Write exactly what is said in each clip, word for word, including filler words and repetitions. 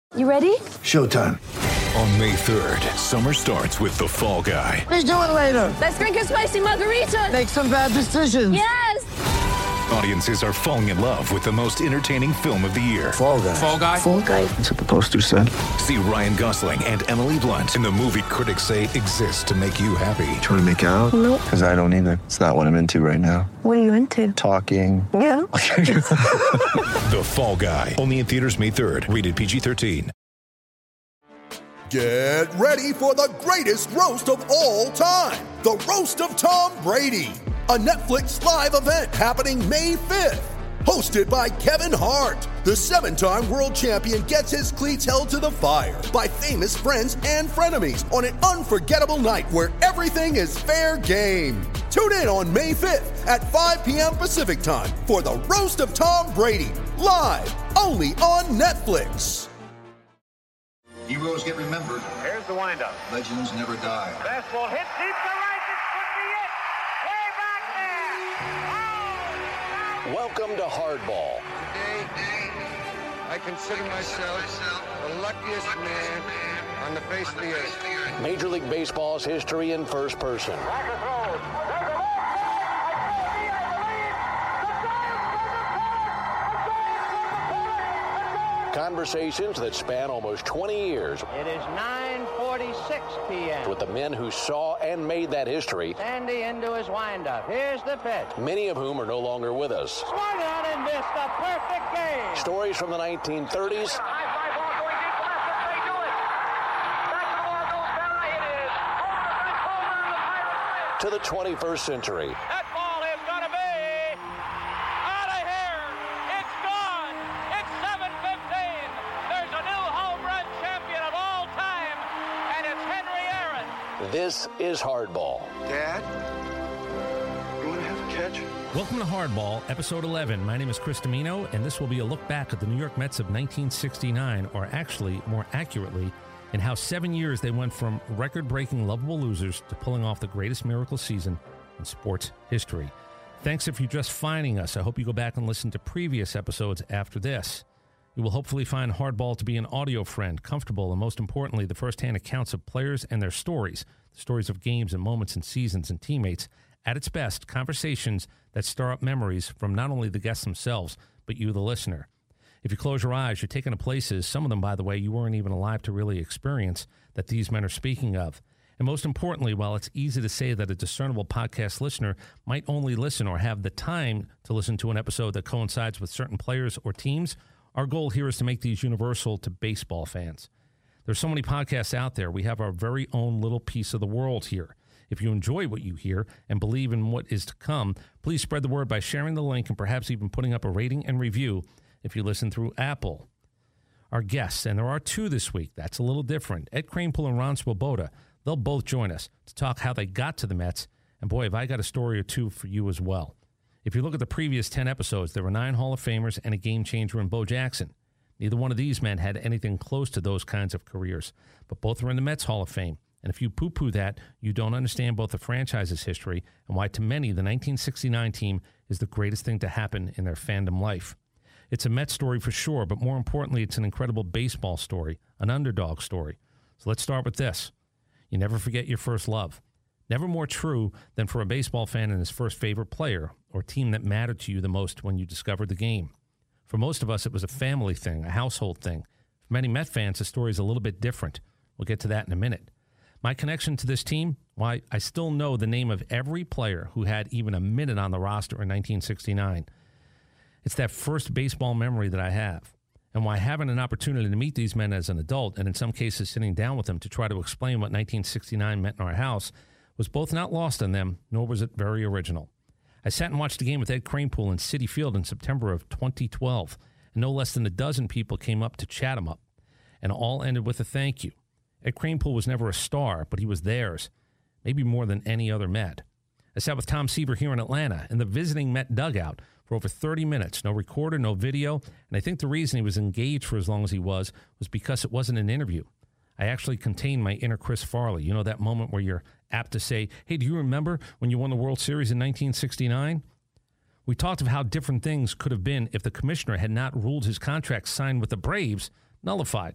You ready? Showtime. On May third, summer starts with The Fall Guy. Let's do it later. Let's drink a spicy margarita. Make some bad decisions. Yes! Audiences are falling in love with the most entertaining film of the year. Fall Guy. Fall Guy? Fall Guy. That's what the poster said. See Ryan Gosling and Emily Blunt in the movie critics say exists to make you happy. Trying to make it out? Nope. Because I don't either. It's not what I'm into right now. What are you into? Talking. Yeah. The Fall Guy. Only in theaters May third. Rated P G thirteen. Get ready for the greatest roast of all time. The Roast of Tom Brady. A Netflix live event happening May fifth. Hosted by Kevin Hart. The seven-time world champion gets his cleats held to the fire by famous friends and frenemies on an unforgettable night where everything is fair game. Tune in on May fifth at five p.m. Pacific time for the Roast of Tom Brady. Live only on Netflix. Heroes get remembered. Here's the windup. Legends never die. Fastball hit deep to right. This could be it. Way back there. Oh, Welcome to Hardball. Today, I consider myself the luckiest man on the face of the earth. Major League Baseball's history in first person. Conversations that span almost twenty years. it is nine forty-six p.m. With the men who saw and made that history, Sandy into his windup. Here's the pitch. many of whom are no longer with us. Swung on and missed a perfect game. Stories from the nineteen thirties High fly ball going deep left as they do it. Back the ball goes down. It is home run, home run, the Pirates win. to the twenty-first century. That ball is going to be out of here. It's gone. It's seven fifteen. There's a new home run champion of all time, and it's Henry Aaron. This is Hardball. Dad, you want to have a catch? Welcome to Hardball, Episode eleven. My name is Chris Domino, and this will be a look back at the New York Mets of nineteen sixty-nine, or actually, more accurately, in how seven years they went from record-breaking lovable losers to pulling off the greatest miracle season in sports history. Thanks if you're just finding us. I hope you go back and listen to previous episodes after this. You will hopefully find Hardball to be an audio friend, comfortable, and most importantly, the first-hand accounts of players and their stories, the stories of games and moments and seasons and teammates. At its best, conversations that stir up memories from not only the guests themselves, but you, the listener. If you close your eyes, you're taken to places, some of them, by the way, you weren't even alive to really experience, that these men are speaking of. And most importantly, while it's easy to say that a discernible podcast listener might only listen or have the time to listen to an episode that coincides with certain players or teams, our goal here is to make these universal to baseball fans. There's so many podcasts out there. We have our very own little piece of the world here. If you enjoy what you hear and believe in what is to come, please spread the word by sharing the link and perhaps even putting up a rating and review if you listen through Apple. Our guests, and there are two this week, that's a little different. Ed Kranepool and Ron Swoboda, they'll both join us to talk how they got to the Mets. And boy, have I got a story or two for you as well. If you look at the previous ten episodes, there were nine Hall of Famers and a game changer in Bo Jackson. Neither one of these men had anything close to those kinds of careers, but both are in the Mets Hall of Fame. And if you poo-poo that, you don't understand both the franchise's history and why, to many, the nineteen sixty-nine team is the greatest thing to happen in their fandom life. It's a Mets story for sure, but more importantly, it's an incredible baseball story, an underdog story. So let's start with this. You never forget your first love. Never more true than for a baseball fan and his first favorite player or team that mattered to you the most when you discovered the game. For most of us, it was a family thing, a household thing. For many Met fans, the story is a little bit different. We'll get to that in a minute. My connection to this team, why, I still know the name of every player who had even a minute on the roster in nineteen sixty-nine. It's that first baseball memory that I have. And why having an opportunity to meet these men as an adult, and in some cases sitting down with them to try to explain what nineteen sixty-nine meant in our house, was both not lost on them, nor was it very original. I sat and watched the game with Ed Kranepool in Citi Field in September of twenty twelve, and no less than a dozen people came up to chat him up, and all ended with a thank you. Ed Kranepool was never a star, but he was theirs, maybe more than any other Met. I sat with Tom Seaver here in Atlanta in the visiting Met dugout for over thirty minutes, no recorder, no video, and I think the reason he was engaged for as long as he was was because it wasn't an interview. I actually contained my inner Chris Farley. You know, that moment where you're apt to say, hey, do you remember when you won the World Series in nineteen sixty-nine? We talked of how different things could have been if the commissioner had not ruled his contract signed with the Braves nullified.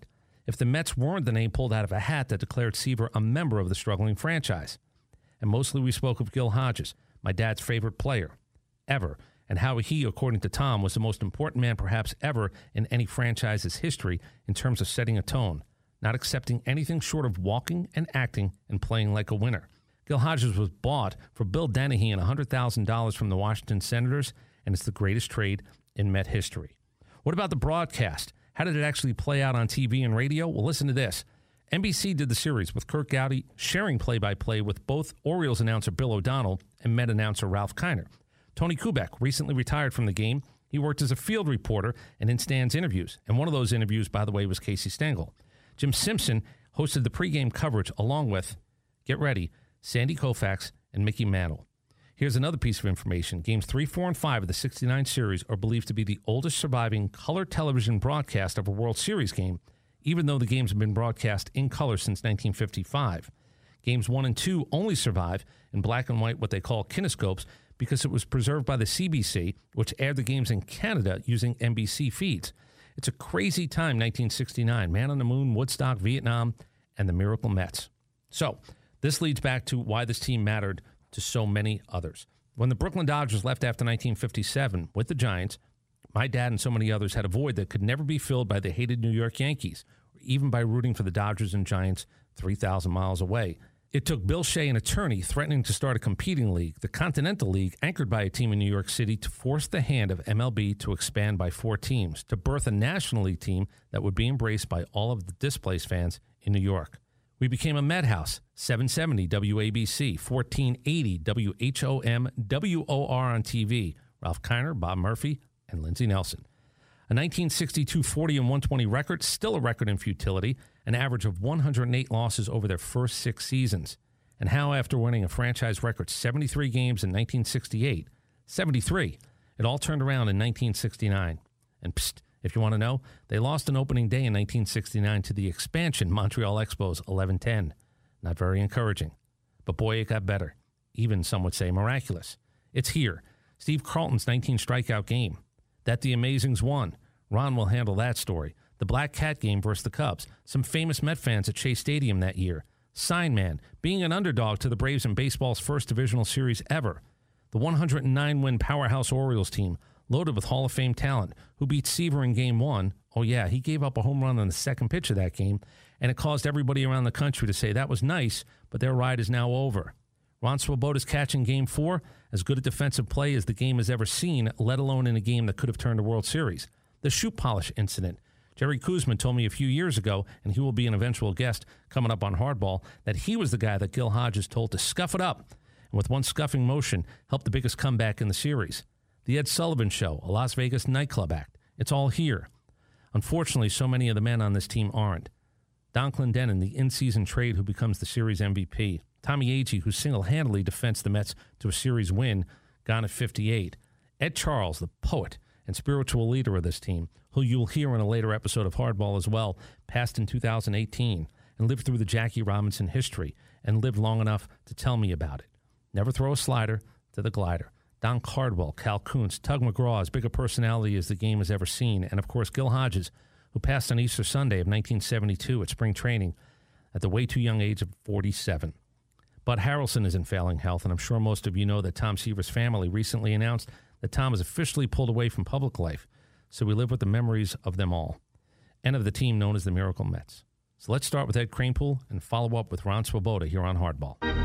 if the Mets weren't the name pulled out of a hat that declared Seaver a member of the struggling franchise. And mostly we spoke of Gil Hodges, my dad's favorite player ever, and how he, according to Tom, was the most important man perhaps ever in any franchise's history in terms of setting a tone, not accepting anything short of walking and acting and playing like a winner. Gil Hodges was bought for Bill Dennehy and one hundred thousand dollars from the Washington Senators, and it's the greatest trade in Met history. What about the broadcast? How did it actually play out on T V and radio? Well, listen to this. N B C did the series with Curt Gowdy sharing play-by-play with both Orioles announcer Bill O'Donnell and Met announcer Ralph Kiner. Tony Kubek recently retired from the game. He worked as a field reporter and in stands interviews, and one of those interviews, by the way, was Casey Stengel. Jim Simpson hosted the pregame coverage along with, get ready, Sandy Koufax and Mickey Mantle. Here's another piece of information. Games three, four, and five of the sixty-nine series are believed to be the oldest surviving color television broadcast of a World Series game, even though the games have been broadcast in color since nineteen fifty-five. Games one and two only survive in black and white, what they call kinescopes, because it was preserved by the C B C, which aired the games in Canada using N B C feeds. It's a crazy time, nineteen sixty-nine. Man on the Moon, Woodstock, Vietnam, and the Miracle Mets. So this leads back to why this team mattered to so many others. When the Brooklyn Dodgers left after nineteen fifty-seven with the Giants, my dad and so many others had a void that could never be filled by the hated New York Yankees, or even by rooting for the Dodgers and Giants three thousand miles away. It took Bill Shea, an attorney, threatening to start a competing league, the Continental League, anchored by a team in New York City, to force the hand of M L B to expand by four teams, to birth a National League team that would be embraced by all of the displaced fans in New York. We became a Met House, seven seventy W A B C, fourteen eighty W H O M, W O R on T V, Ralph Kiner, Bob Murphy, and Lindsey Nelson. A nineteen sixty-two forty and one twenty record, still a record in futility, an average of one hundred eight losses over their first six seasons. And how, after winning a franchise record seventy-three games in nineteen sixty-eight, seventy-three, it all turned around in nineteen sixty-nine. And psst, if you want to know, they lost an opening day in nineteen sixty-nine to the expansion Montreal Expos eleven ten. Not very encouraging. But boy, it got better. Even some would say miraculous. It's here. Steve Carlton's nineteen strikeout game. That the Amazings won. Ron will handle that story. The Black Cat game versus the Cubs. Some famous Met fans at Shea Stadium that year. Sign Man, being an underdog to the Braves in baseball's first divisional series ever. The one hundred nine win powerhouse Orioles team, loaded with Hall of Fame talent, who beat Seaver in game one. Oh yeah, he gave up a home run on the second pitch of that game, and it caused everybody around the country to say that was nice, but their ride is now over. Ron Swoboda's catch in game four, as good a defensive play as the game has ever seen, let alone in a game that could have turned a World Series. The shoe polish incident. Jerry Kuzman told me a few years ago, and he will be an eventual guest coming up on Hardball, that he was the guy that Gil Hodges told to scuff it up, and with one scuffing motion, helped the biggest comeback in the series. The Ed Sullivan Show, a Las Vegas nightclub act. It's all here. Unfortunately, so many of the men on this team aren't. Don Clendenin, the in-season trade who becomes the series M V P. Tommy Agee, who single-handedly defends the Mets to a series win, gone at fifty-eight. Ed Charles, the poet and spiritual leader of this team, who you'll hear in a later episode of Hardball as well, passed in two thousand eighteen and lived through the Jackie Robinson history and lived long enough to tell me about it. Never throw a slider to the glider. Don Cardwell, Cal Kuntz, Tug McGraw, as big a personality as the game has ever seen, and of course Gil Hodges, who passed on Easter Sunday of nineteen seventy-two at spring training at the way too young age of forty-seven. Bud Harrelson is in failing health, and I'm sure most of you know that Tom Seaver's family recently announced that Tom is officially pulled away from public life, so we live with the memories of them all, and of the team known as the Miracle Mets. So let's start with Ed Kranepool and follow up with Ron Swoboda here on Hardball. Well,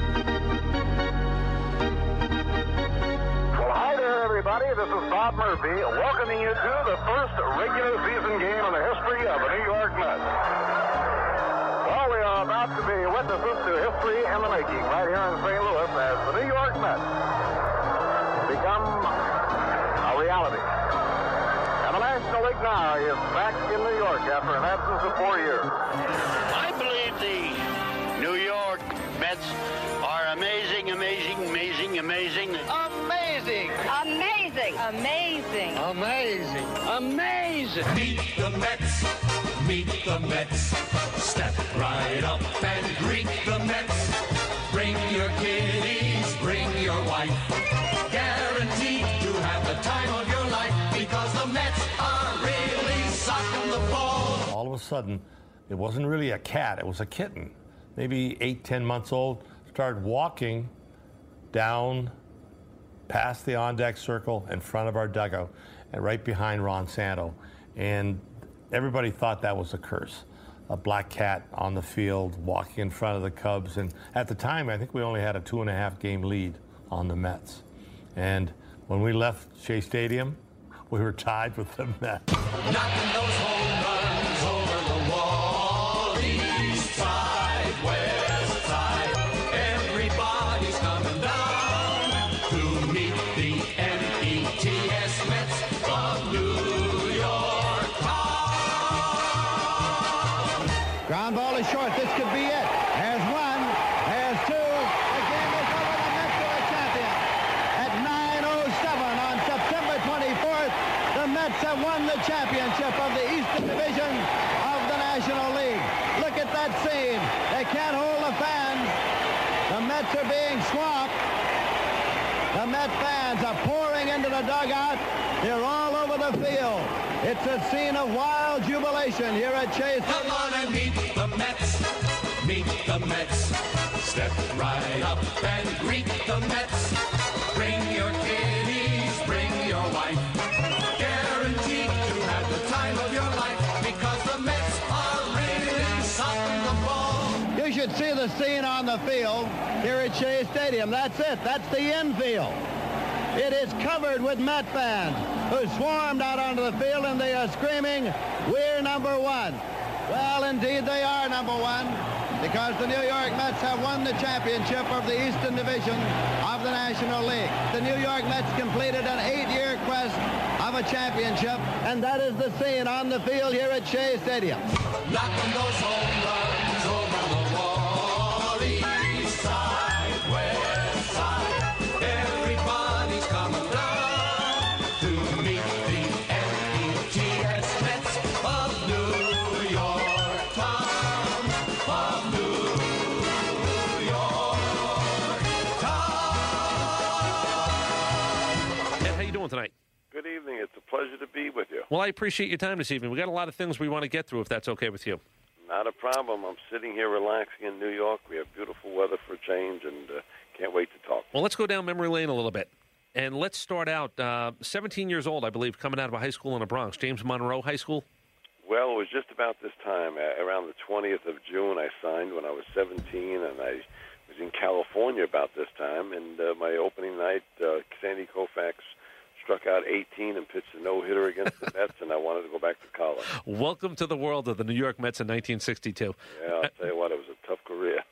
hi there, everybody. This is Bob Murphy, welcoming you to the first regular season game in the history of the New York Mets. Well, we are about to be witnesses to history in the making right here in Saint Louis as the New York Mets become a reality. And the National League now is back in New York after an absence of four years. I believe the New York Mets are amazing, amazing, amazing, amazing. Amazing! Amazing! Amazing! Amazing! Amazing! Meet the Mets! Meet the Mets! Step right up and greet the Mets! Bring your kiddies, bring your wife. Guaranteed to have the time of your life because the Mets are really socking the ball. All of a sudden, it wasn't really a cat, it was a kitten, maybe eight, ten months old, started walking down past the on-deck circle in front of our dugout and right behind Ron Santo. And everybody thought that was a curse. A black cat on the field walking in front of the Cubs. And at the time, I think we only had a two and a half game lead on the Mets. And when we left Shea Stadium, we were tied with the Mets. Knocking those home runs over the wall. East side, west side. Everybody's coming down to meet the M E T S Mets of New York town. Ground ball is short. This could be it. There's one. There's two. The game is over. The Mets are champion. At nine oh seven on September twenty-fourth, the Mets have won the championship of the Eastern Division of the National League. Look at that scene. They can't hold the fans. The Mets are being swamped. The Met fans are pouring into the dugout. They're all over the field. It's a scene of wild jubilation here at Chase. Come on and meet the Mets. Meet the Mets. Step right up and greet the Mets. Bring your kiddies, bring your wife. Guaranteed to have the time of your life because the Mets are really something to ball. You should see the scene on the field here at Shea Stadium. That's it. That's the infield. It is covered with Met fans who swarmed out onto the field, and they are screaming, "We're number one." Well, indeed, they are number one, because the New York Mets have won the championship of the Eastern Division of the National League. The New York Mets completed an eight-year quest of a championship, and that is the scene on the field here at Shea Stadium. Knocking those home runs over the wall. East side, west side. Everybody's coming down to meet the M E T S Mets of New York town. Of New York town. Ed, how you doing tonight? Good evening. It's a pleasure to be with you. Well, I appreciate your time this evening. We got a lot of things we want to get through, if that's okay with you. Not a problem. I'm sitting here relaxing in New York. We have beautiful weather for a change, and uh, can't wait to talk. Well, let's go down memory lane a little bit. And let's start out, uh, seventeen years old, I believe, coming out of a high school in the Bronx, James Monroe High School. Well, it was just about this time. Uh, around the twentieth of June, I signed when I was seventeen, and I was in California about this time. And uh, my opening night, uh, Sandy Koufax struck out eighteen and pitched a no-hitter against the Mets, and I wanted to go back to college. Welcome to the world of the New York Mets in nineteen sixty-two. Yeah, I'll tell you what, it was a tough career.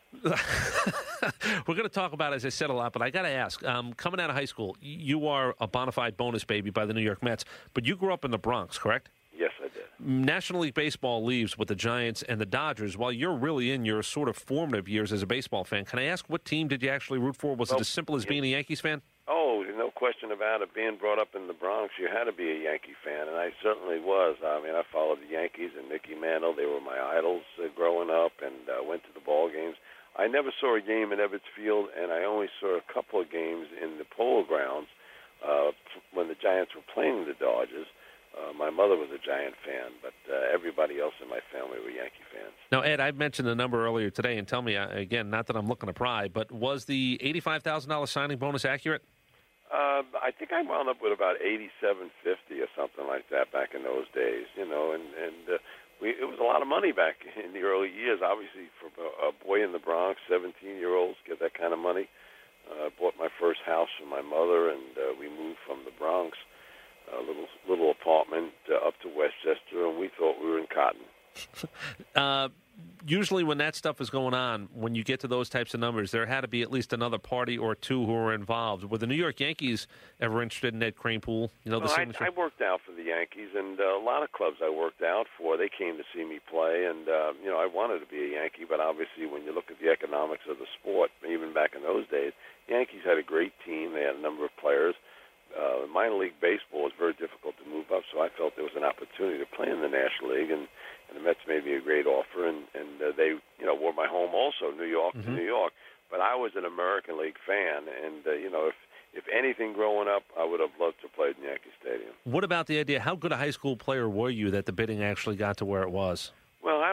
We're going to talk about it, as I said, a lot, but I got to ask, um, coming out of high school, you are a bona fide bonus baby by the New York Mets, but you grew up in the Bronx, correct? Yes, I did. National League Baseball leaves with the Giants and the Dodgers while you're really in your sort of formative years as a baseball fan. Can I ask, what team did you actually root for? Was well, it as simple as being a Yankees fan? Oh, no question about it. Being brought up in the Bronx, you had to be a Yankee fan, and I certainly was. I mean, I followed the Yankees and Mickey Mantle. They were my idols uh, growing up, and uh, went to the ball games. I never saw a game at Ebbets Field, and I only saw a couple of games in the Polo Grounds uh, when the Giants were playing the Dodgers. Uh, my mother was a Giant fan, but uh, everybody else in my family were Yankee fans. Now, Ed, I mentioned the number earlier today, and tell me, uh, again, not that I'm looking to pry, but was the eighty-five thousand dollars signing bonus accurate? Uh, I think I wound up with about eighty-seven fifty or something like that back in those days, you know, and, and uh, we, it was a lot of money back in the early years. Obviously, for a boy in the Bronx, seventeen-year-olds get that kind of money. I uh, bought my first house for my mother, and uh, we moved from the Bronx, a little little apartment, uh, up to Westchester, and we thought we were in Cotton. uh, usually when that stuff is going on, when you get to those types of numbers, there had to be at least another party or two who were involved. Were the New York Yankees ever interested in Ed Kranepool? You know, the well, signature? I, I worked out for the Yankees, and uh, a lot of clubs I worked out for, they came to see me play, and, uh, you know, I wanted to be a Yankee, but obviously when you look at the economics of the sport, even back in those days, the Yankees had a great team. They had a number of players. Uh, minor league baseball was very difficult to move up, so I felt there was an opportunity to play in the National League, and, and the Mets made me a great offer, and, and uh, they, you know, were my home also, New York mm-hmm. to New York. But I was an American League fan, and, uh, you know, if if anything growing up, I would have loved to play in Yankee Stadium. What about the idea, how good a high school player were you that the bidding actually got to where it was? Well, I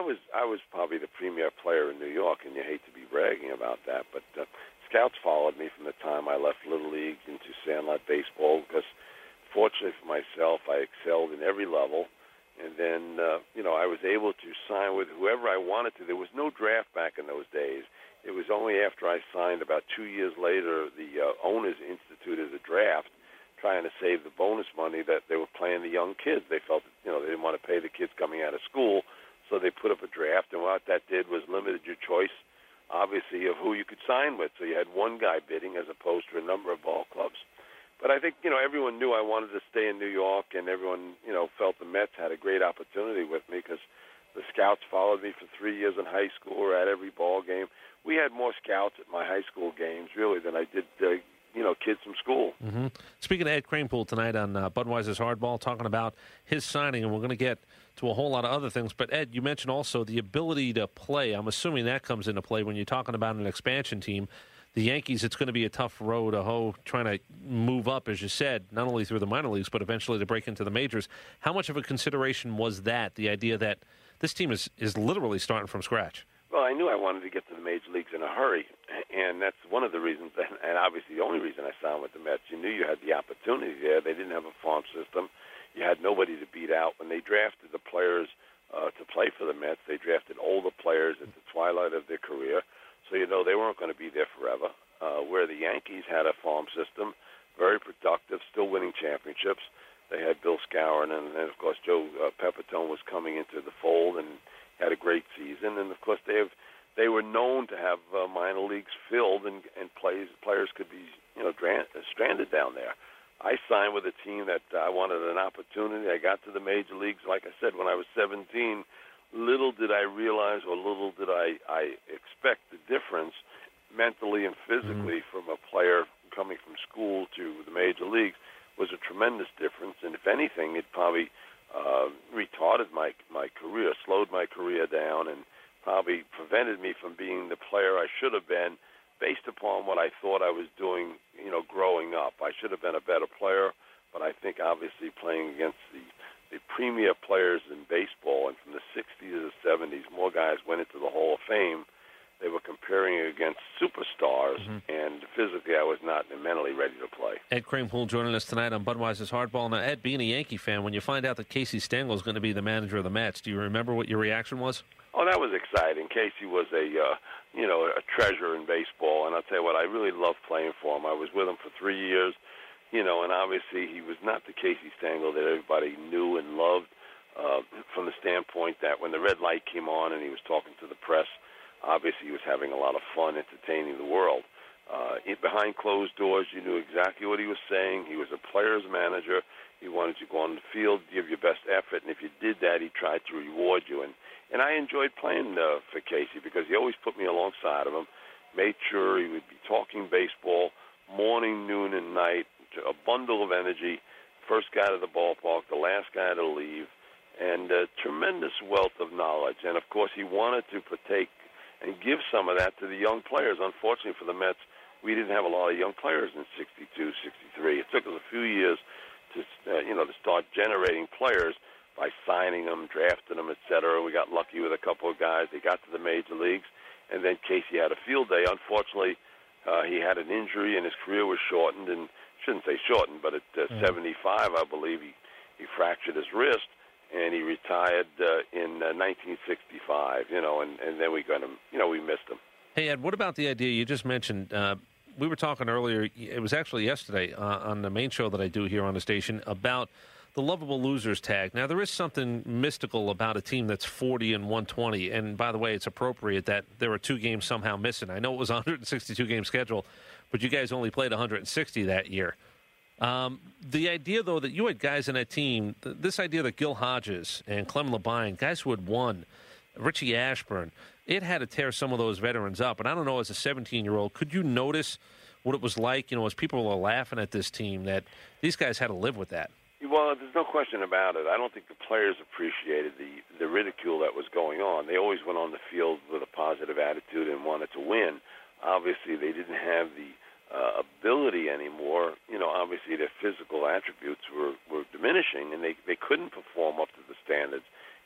was I was probably the premier player in New York, and you hate to be bragging about that, but uh, scouts followed me from the time I left Little League into Sandlot Baseball because, fortunately for myself, I excelled in every level. And then, uh, you know, I was able to sign with whoever I wanted to. There was no draft back in those days. It was only after I signed, about two years later, the uh, owners instituted a draft trying to save the bonus money that they were playing the young kids. They felt that, you know, they didn't want to pay the kids coming out of school, so they put up a draft. And what that did was limited your choice, obviously, of who you could sign with. So you had one guy bidding as opposed to a number of ball clubs. But I think, you know, everyone knew I wanted to stay in New York, and everyone, you know, felt the Mets had a great opportunity with me because the scouts followed me for three years in high school or at every ball game. We had more scouts at my high school games, really, than I did, uh, you know, kids from school. Mm-hmm. Speaking of Ed Kranepool tonight on uh, Budweiser's Hardball, talking about his signing, and we're going to get to a whole lot of other things. But, Ed, you mentioned also the ability to play. I'm assuming that comes into play when you're talking about an expansion team. The Yankees, it's going to be a tough road to hoe, trying to move up, as you said, not only through the minor leagues, but eventually to break into the majors. How much of a consideration was that, the idea that this team is, is literally starting from scratch? Well, I knew I wanted to get to the major leagues in a hurry, and that's one of the reasons, and obviously the only reason I signed with the Mets. You knew you had the opportunity there. They didn't have a farm system. You had nobody to beat out. When they drafted the players uh, to play for the Mets, they drafted older players at the twilight of their career. So, you know, they weren't going to be there forever. Uh, where the Yankees had a farm system, very productive, still winning championships. They had Bill Skowron, and then, of course, Joe uh, Pepitone was coming into the fold and had a great season. And, of course, they have they were known to have uh, minor leagues filled, and, and plays, players could be, you know, dra- stranded down there. I signed with a team that I wanted an opportunity. I got to the major leagues, like I said, when I was seventeen. Little did I realize, or little did I, I expect the difference mentally and physically mm-hmm. from a player coming from school to the major leagues was a tremendous difference. And if anything, it probably uh, retarded my my career, slowed my career down, and probably prevented me from being the player I should have been based upon what I thought I was doing, you know, growing up. I should have been a better player, but I think obviously playing against the the premier players in baseball, and from the sixties to the seventies, more guys went into the Hall of Fame. They were comparing against superstars, mm-hmm. and physically I was not mentally ready to play. Ed Kranepool joining us tonight on Budweiser's Hardball. Now, Ed, being a Yankee fan, when you find out that Casey Stengel is going to be the manager of the Mets, do you remember what your reaction was? Oh, that was exciting. Casey was a, uh, you know, a treasure in baseball, and I'll tell you what, I really loved playing for him. I was with him for three years. You know, and obviously he was not the Casey Stengel that everybody knew and loved uh, from the standpoint that when the red light came on and he was talking to the press, obviously he was having a lot of fun entertaining the world. Uh, it, behind closed doors, you knew exactly what he was saying. He was a player's manager. He wanted you to go on the field, give your best effort, and if you did that, he tried to reward you. And, and I enjoyed playing uh, for Casey because he always put me alongside of him, made sure he would be talking baseball morning, noon, and night, a bundle of energy, first guy to the ballpark, the last guy to leave, and a tremendous wealth of knowledge. And, of course, he wanted to partake and give some of that to the young players. Unfortunately for the Mets, we didn't have a lot of young players in sixty-two, sixty-three. It took us a few years to, uh, you know, to start generating players by signing them, drafting them, et cetera. We got lucky with a couple of guys. They got to the major leagues, and then Casey had a field day. Unfortunately, uh, he had an injury, and his career was shortened, and shouldn't say shortened, but at uh, mm-hmm. seventy-five, I believe, he, he fractured his wrist, and he retired uh, in uh, nineteen sixty-five, you know, and, and then we got him, you know, we missed him. Hey, Ed, what about the idea you just mentioned? Uh, we were talking earlier, it was actually yesterday uh, on the main show that I do here on the station, about the lovable losers tag. Now, there is something mystical about a team that's forty and one twenty, and by the way, it's appropriate that there are two games somehow missing. I know it was a one hundred sixty-two game schedule, but you guys only played one hundred sixty that year. Um, the idea, though, that you had guys in that team, th- this idea that Gil Hodges and Clem Labine, guys who had won, Richie Ashburn, it had to tear some of those veterans up. And I don't know, as a seventeen-year-old, could you notice what it was like, you know, as people were laughing at this team, that these guys had to live with that? Well, there's no question about it. I don't think the players appreciated the, the ridicule that was going on. They always went on the field with a positive attitude and wanted to win. Obviously, they didn't have the uh, ability anymore. You know, obviously their physical attributes were, were diminishing, and they, they couldn't perform up to the standards.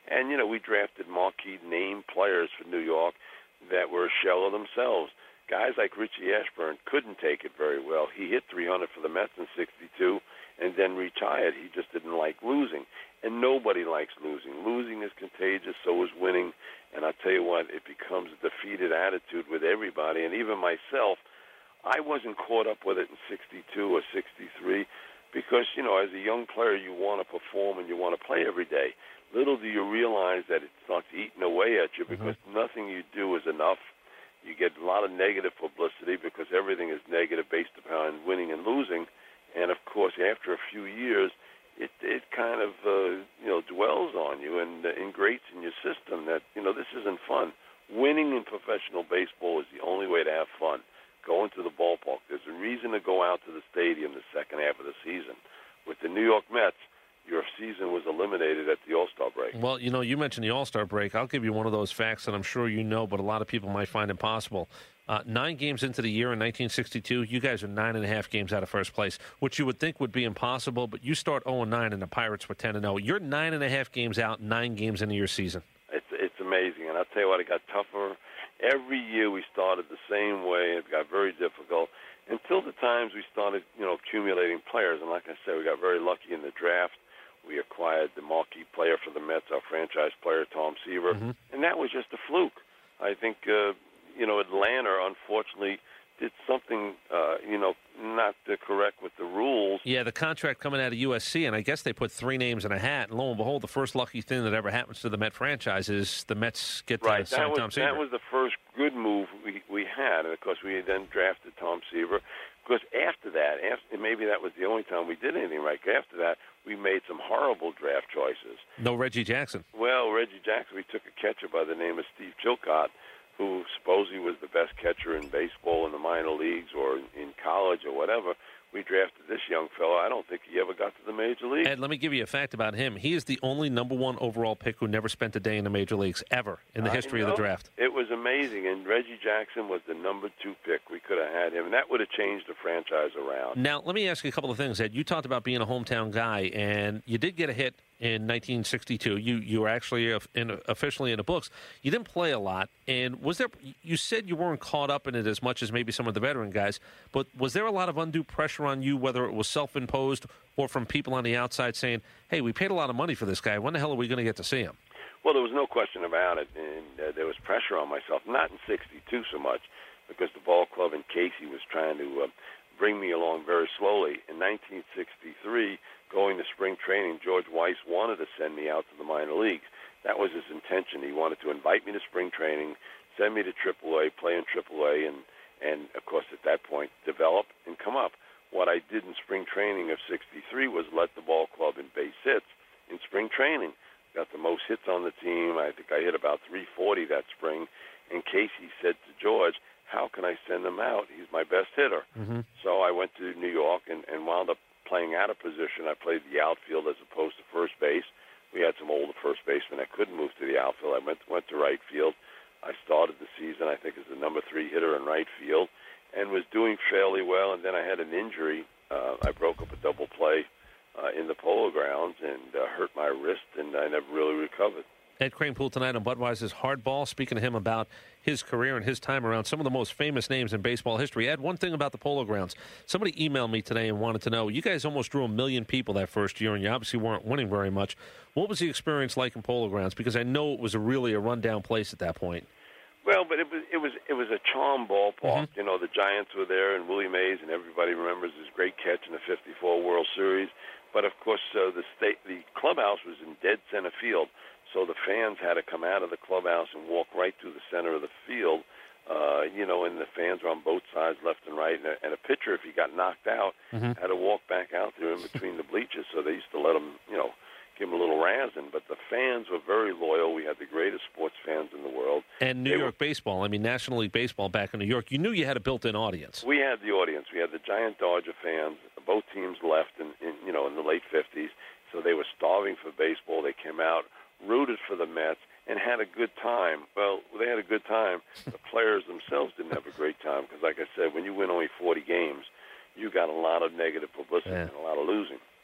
And, you know, we drafted marquee name players for New York that were a shell of themselves. Guys like Richie Ashburn couldn't take it very well. He hit three hundred for the Mets in sixty-two and then retired. He just didn't like losing. And nobody likes losing. Losing is contagious, so is winning. And I tell you what, it becomes a defeated attitude with everybody. And even myself, I wasn't caught up with it in sixty-two or sixty-three because, you know, as a young player, you want to perform and you want to play every day. Little do you realize that it starts eating away at you because mm-hmm. nothing you do is enough. You get a lot of negative publicity because everything is negative based upon winning and losing. And, of course, after a few years, it it kind of, uh, you know, dwells on you and uh, ingrates in your system that, you know, this isn't fun. Winning in professional baseball is the only way to have fun. Going to the ballpark. There's a reason to go out to the stadium the second half of the season. With the New York Mets, your season was eliminated at the All-Star break. Well, you know, you mentioned the All-Star break. I'll give you one of those facts that I'm sure you know, but a lot of people might find impossible. Uh, nine games into the year in nineteen sixty-two, you guys are nine and a half games out of first place, which you would think would be impossible, but you start oh and nine and the Pirates were ten and oh. You're nine and a half games out, nine games into your season. It's, it's amazing, and I'll tell you what, it got tougher. Every year we started the same way. It got very difficult until the times we started, you know, accumulating players. And like I said, we got very lucky in the draft. We acquired the marquee player for the Mets, our franchise player, Tom Seaver, mm-hmm. and that was just a fluke. I think, uh, you know, Atlanta, unfortunately, did something, uh, you know, not uh, correct with the rules. Yeah, the contract coming out of U S C, and I guess they put three names in a hat, and lo and behold, the first lucky thing that ever happens to the Met franchise is the Mets get to right. sign was, Tom Seaver. That was the first good move we, we had, and, of course, we then drafted Tom Seaver. Because after that, after, maybe that was the only time we did anything right. After that, we made some horrible draft choices. No Reggie Jackson. Well, Reggie Jackson, we took a catcher by the name of Steve Chilcott, who supposedly was the best catcher in baseball in the minor leagues or in college or whatever. We drafted this young fellow. I don't think he ever got to the major leagues. Ed, let me give you a fact about him. He is the only number one overall pick who never spent a day in the major leagues ever in the I history know. of the draft. It was amazing, and Reggie Jackson was the number two pick. We could have had him, and that would have changed the franchise around. Now, let me ask you a couple of things, Ed. You talked about being a hometown guy, and you did get a hit in nineteen sixty-two. You you were actually in, officially in the books. You didn't play a lot, and was there? You said you weren't caught up in it as much as maybe some of the veteran guys, but was there a lot of undue pressure on you, whether it was self-imposed or from people on the outside saying, "Hey, we paid a lot of money for this guy. When the hell are we going to get to see him?" Well, there was no question about it, and uh, there was pressure on myself. Not in sixty-two so much, because the ball club in Casey was trying to uh, bring me along very slowly. In nineteen sixty-three. Going to spring training, George Weiss wanted to send me out to the minor leagues. That was his intention. He wanted to invite me to spring training, send me to triple A, play in triple A, and, and of course, at that point, develop and come up. What I did in spring training of sixty-three was let the ball club in base hits in spring training. Got the most hits on the team. I think I hit about three forty that spring. And Casey said to George, how can I send him out? He's my best hitter. Mm-hmm. So I went to New York and, and wound up playing out of position. I played the outfield as opposed to first base. We had some older first basemen that couldn't move to the outfield. I went went to right field. I started the season, I think, as the number three hitter in right field and was doing fairly well. And then I had an injury. Uh, I broke up a double play uh, in the Polo Grounds and uh, hurt my wrist, and I never really recovered. Ed Kranepool tonight on Budweiser's Hardball, speaking to him about his career and his time around some of the most famous names in baseball history. Ed, one thing about the Polo Grounds. Somebody emailed me today and wanted to know, you guys almost drew a million people that first year, and you obviously weren't winning very much. What was the experience like in Polo Grounds? Because I know it was a really a rundown place at that point. Well, but it was it was it was a charm ballpark. Mm-hmm. You know, the Giants were there, and Willie Mays, and everybody remembers his great catch in the fifty-four World Series. But of course, uh, the state, the clubhouse was in dead center field. So the fans had to come out of the clubhouse and walk right through the center of the field, uh, you know, and the fans were on both sides, left and right. And a, and a pitcher, if he got knocked out, mm-hmm. had to walk back out there in between the bleachers. So they used to let him, you know, give him a little razzing. But the fans were very loyal. We had the greatest sports fans in the world. And New they York were, baseball, I mean, National League Baseball back in New York, you knew you had a built-in audience. We had the audience. We had the giant Dodger fans. Both teams left in, in you know, in the late fifties. So they were starving for baseball. They came out, rooted for the Mets, and had a good time. Well, they had a good time. The players themselves didn't have a great time because, like I said, when you win only forty games, you got a lot of negative publicity yeah. and a lot of losing.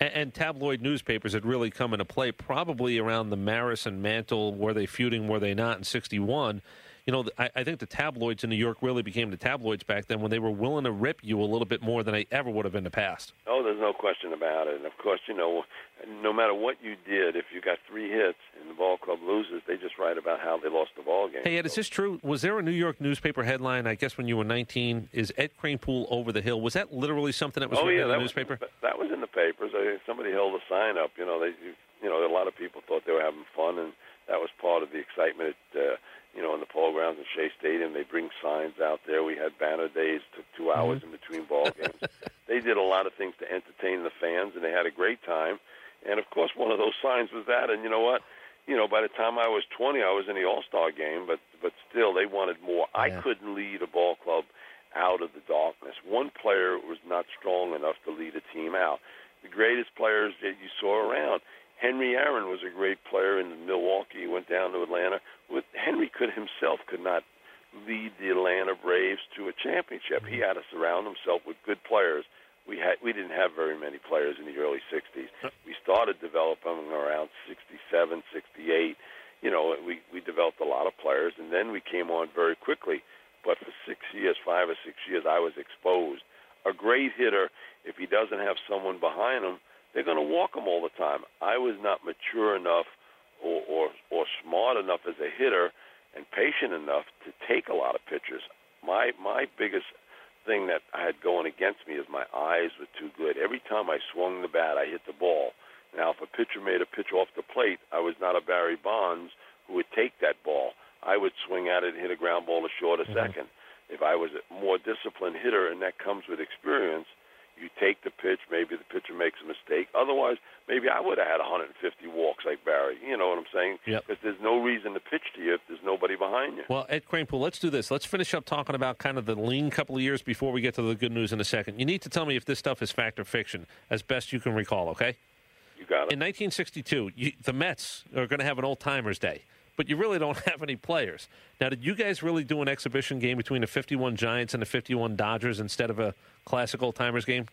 And, and tabloid newspapers had really come into play probably around the Maris and Mantle. Were they feuding? Were they not in sixty-one? You know, I, I think the tabloids in New York really became the tabloids back then when they were willing to rip you a little bit more than they ever would have in the past. Oh, there's no question about it. And, of course, you know, no matter what you did, if you got three hits and the ball club loses, they just write about how they lost the ball game. Hey, Ed, is this true? Was there a New York newspaper headline, I guess when you were nineteen, is Ed Kranepool over the hill? Was that literally something that was oh, written yeah, in the that newspaper? Was, that was in the papers. I, somebody held a sign up. You know, they, you know, a lot of people thought they were having fun, and that was part of the excitement at, uh, you know, in the polo grounds in Shea Stadium. They bring signs out there. We had banner days, took two hours mm-hmm. in between ball games. They did a lot of things to entertain the fans, and they had a great time. And, of course, one of those signs was that. And you know what? You know, by the time I was twenty, I was in the All-Star game, but but still they wanted more. Yeah. I couldn't lead a ball club out of the darkness. One player was not strong enough to lead a team out. The greatest players that you saw around, Henry Aaron was a great player in Milwaukee. He went down to Atlanta. With Henry could himself could not lead the Atlanta Braves to a championship. He had to surround himself with good players. We had we didn't have very many players in the early sixties. We started developing around sixty-seven, sixty-eight. You know, we we developed a lot of players, and then we came on very quickly. But for six years, five or six years, I was exposed. A great hitter, if he doesn't have someone behind him, they're going to walk him all the time. I was not mature enough or, or or smart enough as a hitter and patient enough to take a lot of pitchers. My my biggest thing that I had going against me is my eyes were too good. Every time I swung the bat, I hit the ball. Now, if a pitcher made a pitch off the plate, I was not a Barry Bonds who would take that ball. I would swing at it and hit a ground ball to short a mm-hmm. second. If I was a more disciplined hitter, and that comes with experience, you take the pitch, maybe the pitcher makes a mistake. Otherwise, maybe I would have had one hundred fifty walks like Barry. You know what I'm saying? Yep. Because there's no reason to pitch to you if there's nobody behind you. Well, Ed Kranepool, let's do this. Let's finish up talking about kind of the lean couple of years before we get to the good news in a second. You need to tell me if this stuff is fact or fiction, as best you can recall, okay? You got it. In nineteen sixty-two, you, the Mets are going to have an old-timers day, but you really don't have any players. Now, did you guys really do an exhibition game between the fifty-one Giants and the fifty-one Dodgers instead of a classic old-timers game?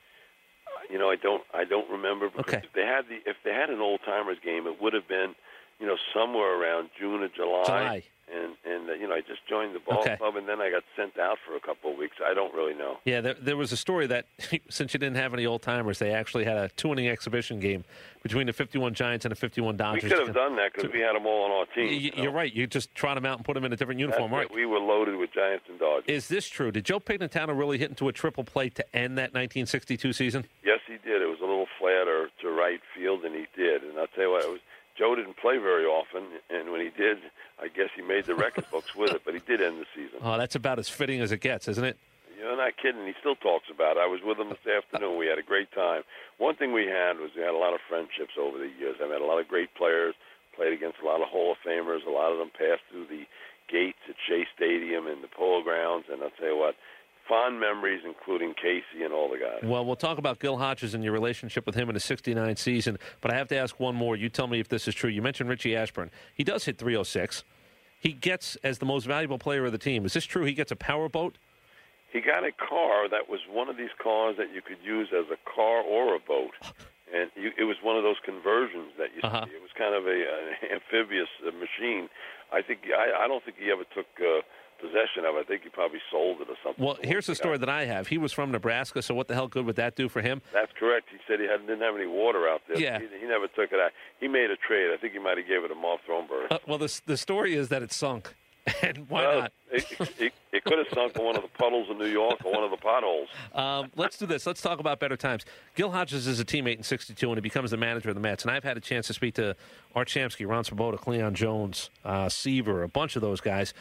You know, I don't. I don't remember. Because okay. If they had the, if they had an old timers game, it would have been, you know, somewhere around June or July. July. And and uh, you know, I just joined the ball okay. club, and then I got sent out for a couple of weeks. I don't really know. Yeah, there, there was a story that since you didn't have any old timers, they actually had a two inning exhibition game between the fifty-one Giants and the fifty-one Dodgers. We could have done that because we had them all on our team. You, you're right. You just trot them out and put them in a different uniform, That's right? It. We were loaded with Giants and Dodgers. Is this true? Did Joe Pignatano really hit into a triple play to end that nineteen sixty-two season? Yes, he did. It was a little flatter to right field, and he did. And I'll tell you what, it was, Joe didn't play very often, and when he did, I guess he made the record books with it, but he did end the season. Oh, that's about as fitting as it gets, isn't it? You're not kidding. He still talks about it. I was with him this afternoon. We had a great time. One thing we had was we had a lot of friendships over the years. I met a lot of great players, played against a lot of Hall of Famers. A lot of them passed through the gates at Shea Stadium and the Polo Grounds, and I'll tell you what, fond memories, including Casey and all the guys. Well, we'll talk about Gil Hodges and your relationship with him in the sixty-nine season, but I have to ask one more. You tell me if this is true. You mentioned Richie Ashburn. He does hit three oh six. He gets, as the most valuable player of the team, is this true? He gets a power boat? He got a car that was one of these cars that you could use as a car or a boat. And you, it was one of those conversions that you uh-huh. see. It was kind of a, an amphibious uh, machine. I think I, I don't think he ever took uh, possession of it. I think he probably sold it or something. Well, here's the story that I have. He was from Nebraska, so what the hell good would that do for him? That's correct. He said he had, didn't have any water out there. Yeah. He, he never took it out. He made a trade. I think he might have gave it to Mark Thronberg. Uh, well, the, the story is that it sunk. And why well, not? it, it, it could have sunk in one of the puddles in New York or one of the potholes. Um, let's do this. Let's talk about better times. Gil Hodges is a teammate in sixty-two, and he becomes the manager of the Mets. And I've had a chance to speak to Art Shamsky, Ron Swoboda, Cleon Jones, uh, Seaver, a bunch of those guys.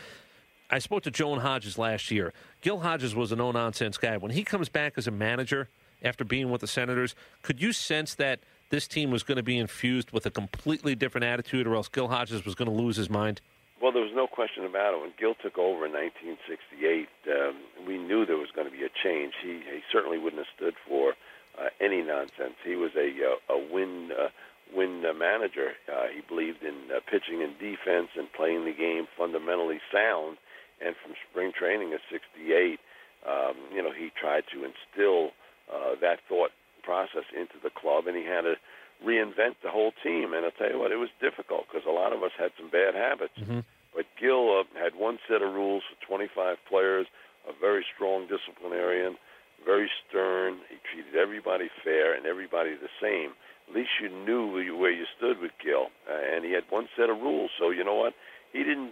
I spoke to Joan Hodges last year. Gil Hodges was a no-nonsense guy. When he comes back as a manager after being with the Senators, could you sense that this team was going to be infused with a completely different attitude, or else Gil Hodges was going to lose his mind? Well, there was no question about it. When Gil took over in nineteen sixty-eight, um, we knew there was going to be a change. He, he certainly wouldn't have stood for uh, any nonsense. He was a, uh, a win uh, win uh, manager. Uh, he believed in uh, pitching and defense and playing the game fundamentally sound. And from spring training of sixty-eight, um, you know, he tried to instill uh, that thought process into the club, and he had to reinvent the whole team. And I'll tell you what, it was difficult because a lot of us had some bad habits. Mm-hmm. But Gil uh, had one set of rules for twenty-five players, a very strong disciplinarian, very stern. He treated everybody fair and everybody the same. At least you knew where you stood with Gil. Uh, and he had one set of rules. So you know what? He didn't,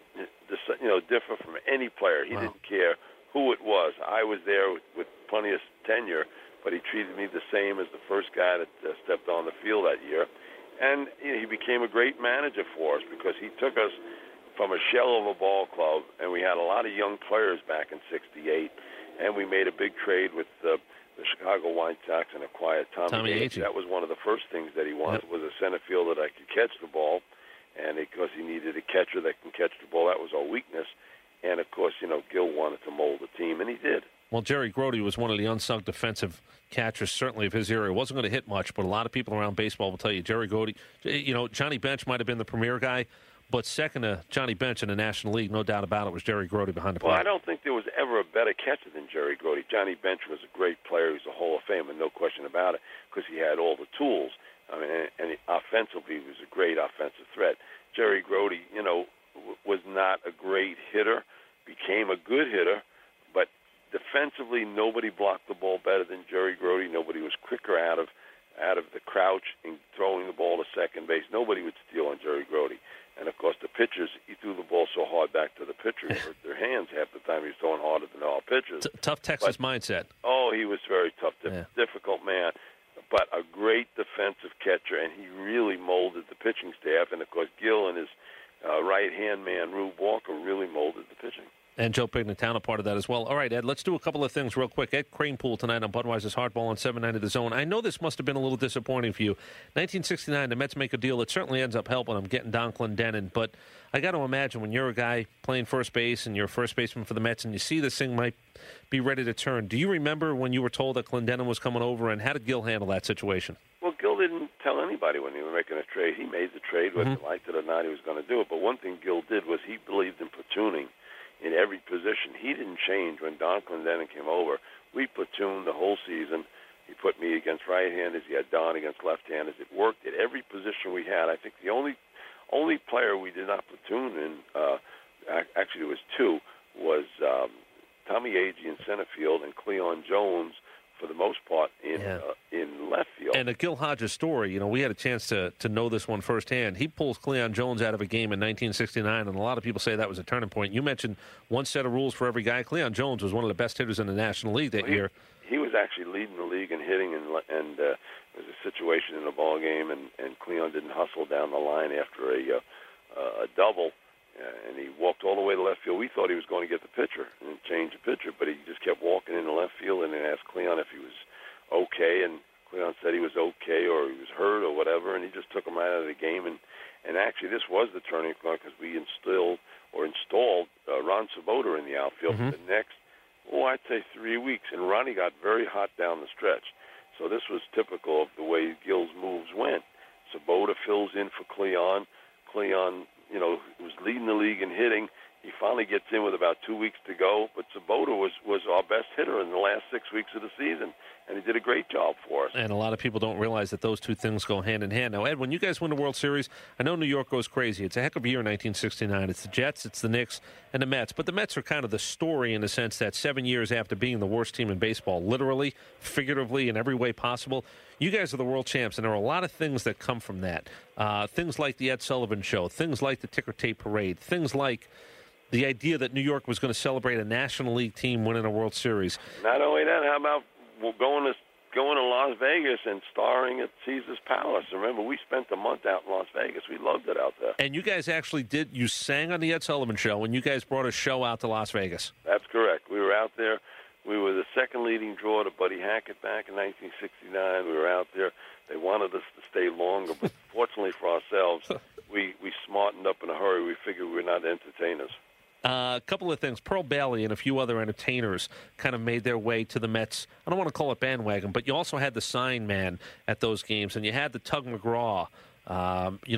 you know, differ from any player. He wow. didn't care who it was. I was there with, with plenty of tenure, but he treated me the same as the first guy that uh, stepped on the field that year. And you know, he became a great manager for us because he took us from a shell of a ball club, and we had a lot of young players back in sixty-eight, and we made a big trade with uh, the Chicago White Sox and acquired Tommy, Tommy Agee. That was one of the first things that he wanted, yep. was a center fielder that could catch the ball, and because he needed a catcher that can catch the ball, that was our weakness. And, of course, you know, Gil wanted to mold the team, and he did. Well, Jerry Grody was one of the unsung defensive catchers, certainly of his era. He wasn't going to hit much, but a lot of people around baseball will tell you, Jerry Grody, you know, Johnny Bench might have been the premier guy, but second to Johnny Bench in the National League, no doubt about it, was Jerry Grody behind the plate. Well, I don't think there was ever a better catcher than Jerry Grody. Johnny Bench was a great player. He was a Hall of Famer, no question about it, because he had all the tools. I mean, and, and offensively, he was a great offensive threat. Jerry Grody, you know, w- was not a great hitter, became a good hitter, but defensively, nobody blocked the ball better than Jerry Grody. Nobody was quicker out of out of the crouch and throwing the ball to second base. Nobody would steal on Jerry Grody. And, of course, the pitchers, he threw the ball so hard back to the pitchers with their hands half the time. He was throwing harder than all pitchers. T- tough Texas but, mindset. Oh, he was very tough, dif- yeah. difficult man, but a great defensive catcher, and he really molded the pitching staff. And, of course, Gil and his uh, right-hand man, Rube Walker, really molded the pitching. And Joe Pignatano, part of that as well. All right, Ed, let's do a couple of things real quick. Ed Kranepool tonight on Budweiser's Hardball on seven ninety The Zone. I know this must have been a little disappointing for you. nineteen sixty-nine, the Mets make a deal. It certainly ends up helping them getting Don Clendenon. But I got to imagine when you're a guy playing first base and you're a first baseman for the Mets and you see this thing might be ready to turn. Do you remember when you were told that Clendenon was coming over, and how did Gil handle that situation? Well, Gil didn't tell anybody when he was making a trade. He made the trade, whether Mm-hmm. he liked it or not, he was going to do it. But one thing Gil did was he believed in platooning in every position. He didn't change when Don Clendenon came over. We platooned the whole season. He put me against right-handers. He had Don against left-handers. It worked at every position we had. I think the only only player we did not platoon in, uh, actually there was two, was um, Tommy Agee in center field and Cleon Jones for the most part in yeah. uh, in left field. And the Gil Hodges story, you know, we had a chance to to know this one firsthand. He pulls Cleon Jones out of a game in nineteen sixty-nine, and a lot of people say that was a turning point. You mentioned one set of rules for every guy. Cleon Jones was one of the best hitters in the National League that well, he, year. He was actually leading the league in hitting, and and uh, there was a situation in the ball game, and, and Cleon didn't hustle down the line after a uh, a double. Uh, and he walked all the way to left field. We thought he was going to get the pitcher and change the pitcher, but he just kept walking in the left field and then asked Cleon if he was okay, and Cleon said he was okay or he was hurt or whatever, and he just took him right out of the game. And, and actually, this was the turning point because we instilled or installed uh, Ron Swoboda in the outfield Mm-hmm. for the next, oh, I'd say three weeks. And Ronnie got very hot down the stretch. So this was typical of the way Gil's moves went. Swoboda fills in for Cleon. Cleon, you know, was leading the league in hitting. He finally gets in with about two weeks to go, but Swoboda was, was our best hitter in the last six weeks of the season, and he did a great job for us. And a lot of people don't realize that those two things go hand in hand. Now, Ed, when you guys win the World Series, I know New York goes crazy. It's a heck of a year in nineteen sixty-nine. It's the Jets, it's the Knicks, and the Mets. But the Mets are kind of the story in the sense that seven years after being the worst team in baseball, literally, figuratively, in every way possible, you guys are the world champs, and there are a lot of things that come from that. Uh, things like the Ed Sullivan Show, things like the Ticker Tape Parade, things like the idea that New York was going to celebrate a National League team winning a World Series. Not only that, how about going to going to Las Vegas and starring at Caesar's Palace? Remember, we spent a month out in Las Vegas. We loved it out there. And you guys actually did, you sang on the Ed Sullivan Show, and you guys brought a show out to Las Vegas. That's correct. We were out there. We were the second leading draw to Buddy Hackett back in nineteen sixty-nine. We were out there. They wanted us to stay longer, but fortunately for ourselves, we, we smartened up in a hurry. We figured we were not entertainers. Uh, a couple of things. Pearl Bailey and a few other entertainers kind of made their way to the Mets. I don't want to call it bandwagon, but you also had the sign man at those games, and you had the Tug McGraw. Um, you know, we had, that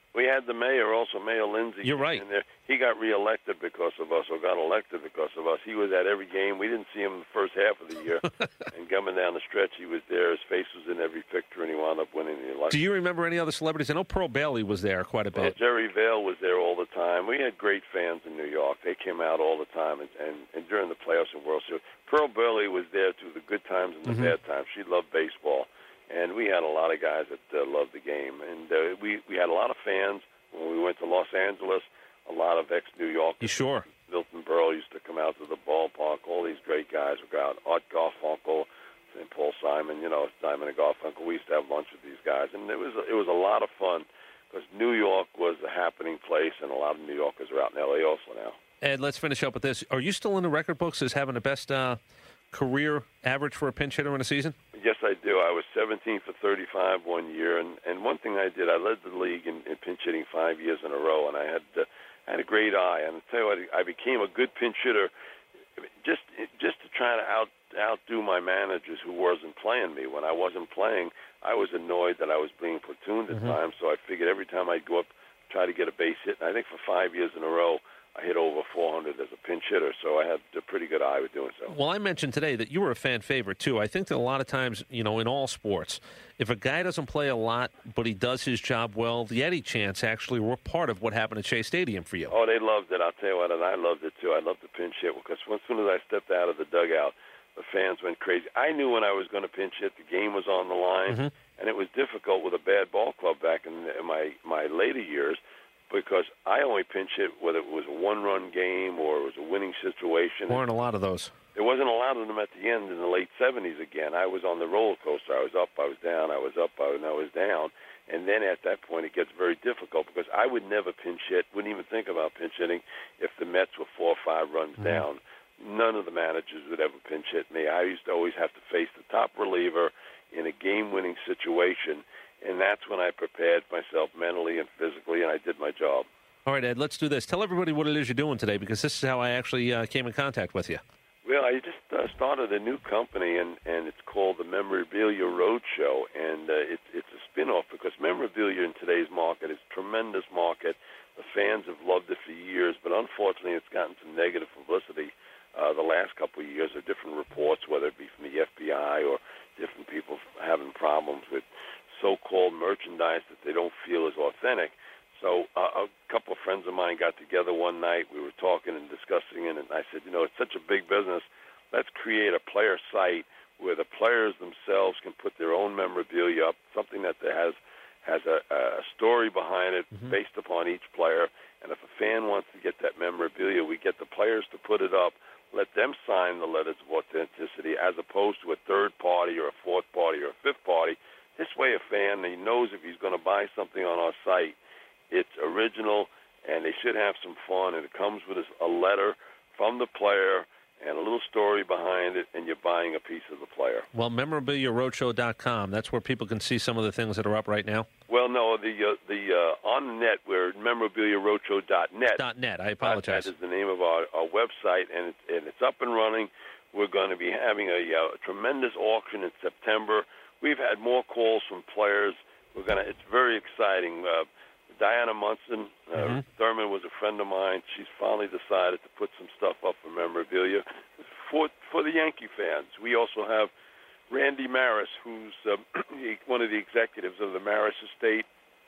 We had the mayor also, Mayor Lindsay. You're right. In there. He got reelected because of us, or got elected because of us. He was at every game. We didn't see him the first half of the year. And coming down the stretch, he was there. His face was in every picture, and he wound up winning the election. Do you remember any other celebrities? I know Pearl Bailey was there quite a bit. Well, Jerry Vale was there all the time. We had great fans in New York. They came out all the time, and, and, and during the playoffs and World Series. Pearl Bailey was there through the good times and the Mm-hmm. bad times. She loved baseball. And we had a lot of guys that uh, loved the game. And uh, we, we had a lot of fans when we went to Los Angeles, a lot of ex-New Yorkers. You sure? Milton Berle used to come out to the ballpark. All these great guys would go out. Art Garfunkel, Saint Paul Simon, you know, Simon and Garfunkel. We used to have lunch with these guys. And it was, it was a lot of fun because New York was a happening place, and a lot of New Yorkers are out in L A also now. Ed, let's finish up with this. Are you still in the record books as having the best uh, career average for a pinch hitter in a season? Yes, I do. I was seventeen for thirty-five one year, and, and one thing I did, I led the league in, in pinch hitting five years in a row, and I had uh, I had a great eye. And I'll tell you what, I became a good pinch hitter just just to try to out outdo my managers who wasn't playing me. When I wasn't playing, I was annoyed that I was being platooned at Mm-hmm. times, so I figured every time I'd go up, try to get a base hit. And I think for five years in a row, I hit over four hundred as a pinch hitter, so I had a pretty good eye with doing so. Well, I mentioned today that you were a fan favorite, too. I think that a lot of times, you know, in all sports, if a guy doesn't play a lot, but he does his job well, the Eddie chants actually were part of what happened at Shea Stadium for you. Oh, they loved it. I'll tell you what, and I loved it, too. I loved the pinch hit because as soon as I stepped out of the dugout, the fans went crazy. I knew when I was going to pinch hit, the game was on the line, Mm-hmm. and it was difficult with a bad ball club back in, in my, my later years, because I only pinch hit whether it was a one-run game or it was a winning situation. Weren't a lot of those. There wasn't a lot of them at the end in the late seventies again. I was on the roller coaster. I was up, I was down, I was up, I was, I was down. And then at that point it gets very difficult because I would never pinch hit, wouldn't even think about pinch hitting if the Mets were four or five runs Mm-hmm. down. None of the managers would ever pinch hit me. I used to always have to face the top reliever in a game-winning situation. And that's when I prepared myself mentally and physically, and I did my job. All right, Ed, let's do this. Tell everybody what it is you're doing today, because this is how I actually uh, came in contact with you. Well, I just uh, started a new company, and, and it's called the Memorabilia Roadshow, and uh, it, it's a spin-off because memorabilia in today's market is a tremendous market. The fans have loved it for years, but unfortunately it's gotten some negative publicity uh, the last couple of years of different reports, whether it be from the F B I or different people having problems with so-called merchandise that they don't feel is authentic. So uh, a couple of friends of mine got together one night. We were talking and discussing it, and I said, you know, it's such a big business. Let's create a player site where the players themselves can put their own memorabilia up, something that has has a, a story behind it mm-hmm. based upon each player. And if a fan wants to get that memorabilia, we get the players to put it up, let them sign the letters of authenticity as opposed to a third party or a fourth party or a fifth party. This way a fan, he knows if he's going to buy something on our site, it's original, and they should have some fun, and it comes with a letter from the player and a little story behind it, and you're buying a piece of the player. Well, memorabilia roadshow dot com, that's where people can see some of the things that are up right now? Well, no, the uh, the uh, on the net, we're memorabilia roadshow dot net. .net, I apologize. That is the name of our, our website, and it's, and it's up and running. We're going to be having a, uh, a tremendous auction in September. We've had more calls from players. We're gonna. It's very exciting. Uh, Diana Munson, uh, mm-hmm. Thurman was a friend of mine. She's finally decided to put some stuff up for memorabilia for for the Yankee fans. We also have Randy Maris, who's uh, one of the executives of the Maris estate.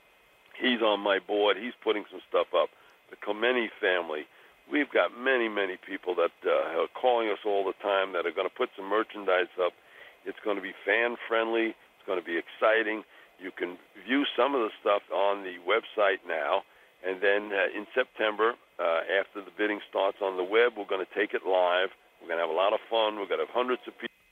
He's on my board. He's putting some stuff up. The Clemente family. We've got many, many people that uh, are calling us all the time that are going to put some merchandise up. It's going to be fan-friendly. It's going to be exciting. You can view some of the stuff on the website now, and then uh, in September, uh, after the bidding starts on the web, we're going to take it live. We're going to have a lot of fun. We're going to have hundreds of people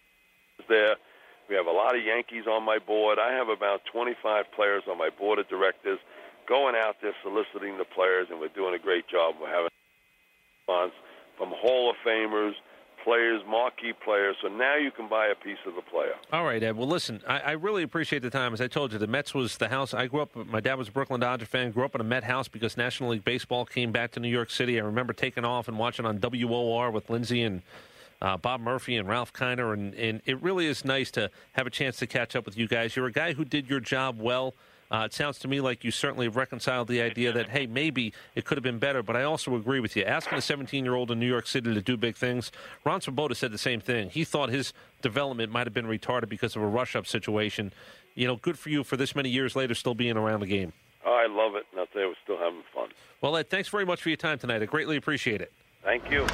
there. We have a lot of Yankees on my board. I have about twenty-five players on my board of directors going out there soliciting the players, and we're doing a great job. We're having response from Hall of Famers, players, marquee players, so now you can buy a piece of the player. All right, Ed. Well, listen, I, I really appreciate the time. As I told you, the Mets was the house. I grew up, my dad was a Brooklyn Dodger fan, grew up in a Met house because National League Baseball came back to New York City. I remember taking off and watching on W O R with Lindsay and uh, Bob Murphy and Ralph Kiner, and, and it really is nice to have a chance to catch up with you guys. You're a guy who did your job well Uh, it sounds to me like you certainly reconciled the idea that, hey, maybe it could have been better, but I also agree with you. Asking a seventeen-year-old in New York City to do big things, Ron Swoboda said the same thing. He thought his development might have been retarded because of a rush-up situation. You know, good for you for this many years later still being around the game. Oh, I love it, and I'll tell you, we're still having fun. Well, Ed, thanks very much for your time tonight. I greatly appreciate it. Thank you.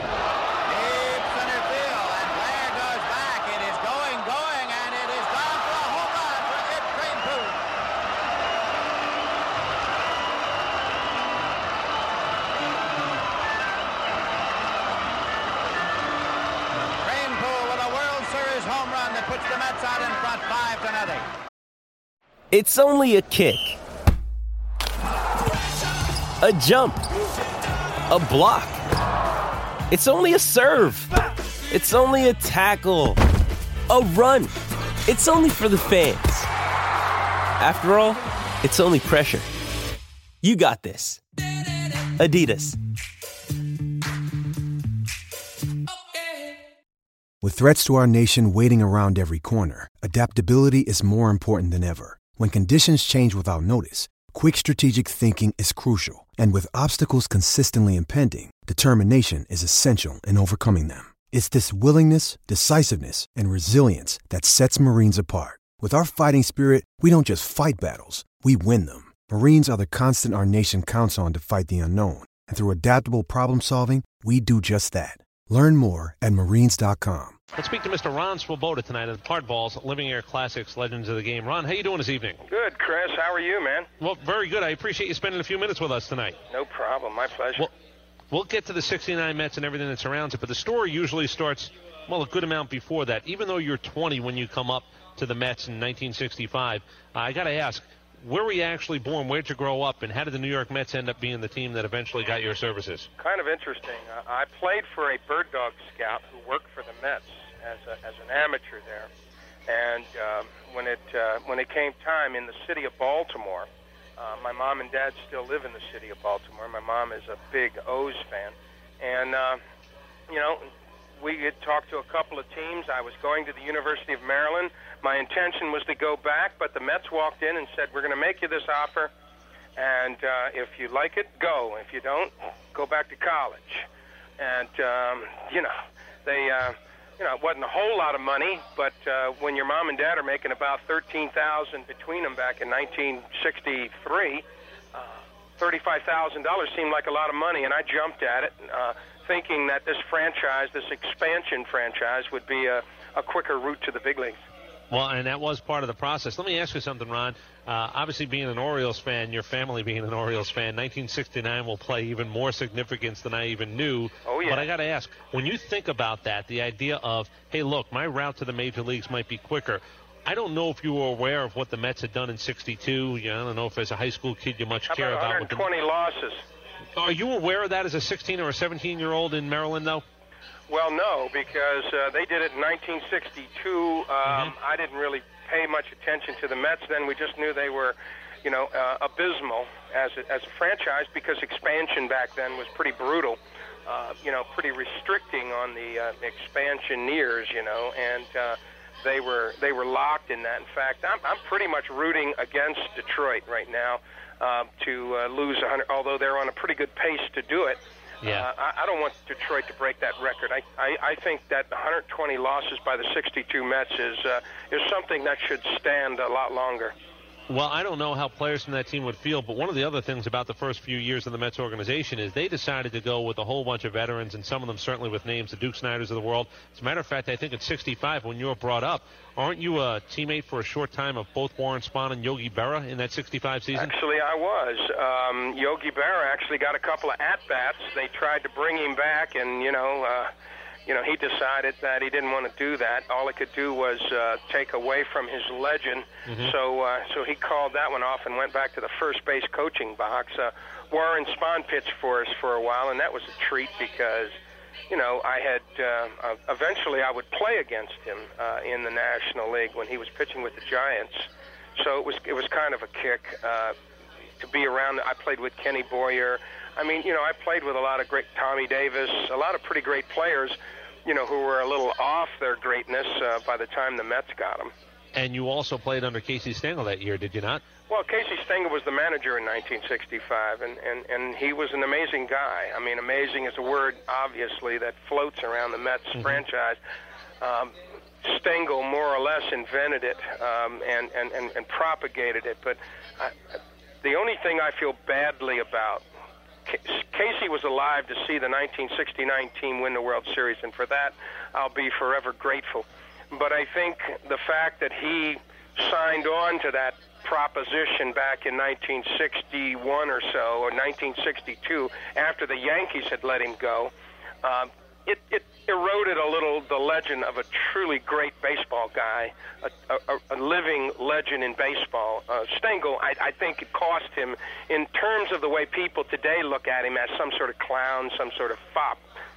Puts the Mets out in front five to nothing. It's only a kick, a jump, a block. It's only a serve. It's only a tackle, a run. It's only for the fans. After all, it's only pressure. You got this. Adidas. With threats to our nation waiting around every corner, adaptability is more important than ever. When conditions change without notice, quick strategic thinking is crucial. And with obstacles consistently impending, determination is essential in overcoming them. It's this willingness, decisiveness, and resilience that sets Marines apart. With our fighting spirit, we don't just fight battles, we win them. Marines are the constant our nation counts on to fight the unknown. And through adaptable problem solving, we do just that. Learn more at marines dot com. Let's speak to Mister Ron Swoboda tonight of Hardballs, Living Air Classics, Legends of the Game. Ron, how you doing this evening? Good, Chris. How are you, man? Well, very good. I appreciate you spending a few minutes with us tonight. No problem. My pleasure. Well, we'll get to the sixty-nine Mets and everything that surrounds it, but the story usually starts, well, a good amount before that. Even though you're twenty when you come up to the Mets in nineteen sixty-five, uh, I got to ask, where were you actually born? Where'd you grow up? And how did the New York Mets end up being the team that eventually got your services? Kind of interesting. Uh, I played for a bird dog scout who worked for the Mets as, a, as an amateur there. And um, when it uh, when it came time in the city of Baltimore, uh, my mom and dad still live in the city of Baltimore. My mom is a big O's fan. And, uh, you know, we had talked to a couple of teams. I was going to the University of Maryland. My intention was to go back, but the Mets walked in and said, we're going to make you this offer, and uh, if you like it, go. If you don't, go back to college. And, um, you know, they, uh, you know, it wasn't a whole lot of money, but uh, when your mom and dad are making about thirteen thousand dollars between them back in nineteen sixty-three, uh, thirty-five thousand dollars seemed like a lot of money, and I jumped at it, uh, thinking that this franchise, this expansion franchise, would be a, a quicker route to the big leagues. Well, and that was part of the process. Let me ask you something, Ron. Uh, obviously, being an Orioles fan, your family being an Orioles fan, nineteen sixty-nine will play even more significance than I even knew. Oh, yeah. But I got to ask, when you think about that, the idea of, hey, look, my route to the major leagues might be quicker. I don't know if you were aware of what the Mets had done in sixty-two. You know, I don't know if as a high school kid you much How care about about one hundred twenty what the... losses. Are you aware of that as a sixteen or a seventeen-year-old in Maryland, though? Well, no, because uh, they did it in nineteen sixty-two. Um, mm-hmm. I didn't really pay much attention to the Mets then. We just knew they were, you know, uh, abysmal as a, as a franchise because expansion back then was pretty brutal, uh, you know, pretty restricting on the uh, expansioneers, you know, and uh, they were they were locked in that. In fact, I'm, I'm pretty much rooting against Detroit right now uh, to uh, lose one hundred, although they're on a pretty good pace to do it. Yeah. Uh, I, I don't want Detroit to break that record. I, I, I think that one hundred twenty losses by the sixty-two Mets is uh, is something that should stand a lot longer. Well, I don't know how players from that team would feel, but one of the other things about the first few years of the Mets organization is they decided to go with a whole bunch of veterans, and some of them certainly with names, the Duke Snyders of the world. As a matter of fact, I think at sixty-five, when you were brought up, aren't you a teammate for a short time of both Warren Spahn and Yogi Berra in that sixty-five season? Actually, I was. Um, Yogi Berra actually got a couple of at-bats. They tried to bring him back, and, you know, uh, you know, he decided that he didn't want to do that. All he could do was uh, take away from his legend. Mm-hmm. So uh, so he called that one off and went back to the first base coaching box. Uh, Warren Spahn pitched for us for a while, and that was a treat because, you know, I had uh, eventually I would play against him uh, in the National League when he was pitching with the Giants. So it was it was kind of a kick uh, to be around. I played with Kenny Boyer. I mean, you know, I played with a lot of great Tommy Davis, a lot of pretty great players, you know, who were a little off their greatness uh, by the time the Mets got them. And you also played under Casey Stengel that year, did you not? Well, Casey Stengel was the manager in nineteen sixty-five, and, and, and he was an amazing guy. I mean, amazing is a word, obviously, that floats around the Mets mm-hmm. franchise. Um, Stengel more or less invented it um, and, and, and, and propagated it. But I, the only thing I feel badly about, Casey was alive to see the nineteen sixty-nine team win the World Series, and for that I'll be forever grateful. But I think the fact that he signed on to that proposition back in nineteen sixty-one or so, or nineteen sixty-two, after the Yankees had let him go, uh, it, it eroded a little the legend of a truly great baseball guy, a, a, a living legend in baseball. Uh, Stengel, I, I think it cost him in terms of the way people today look at him as some sort of clown, some sort of fop.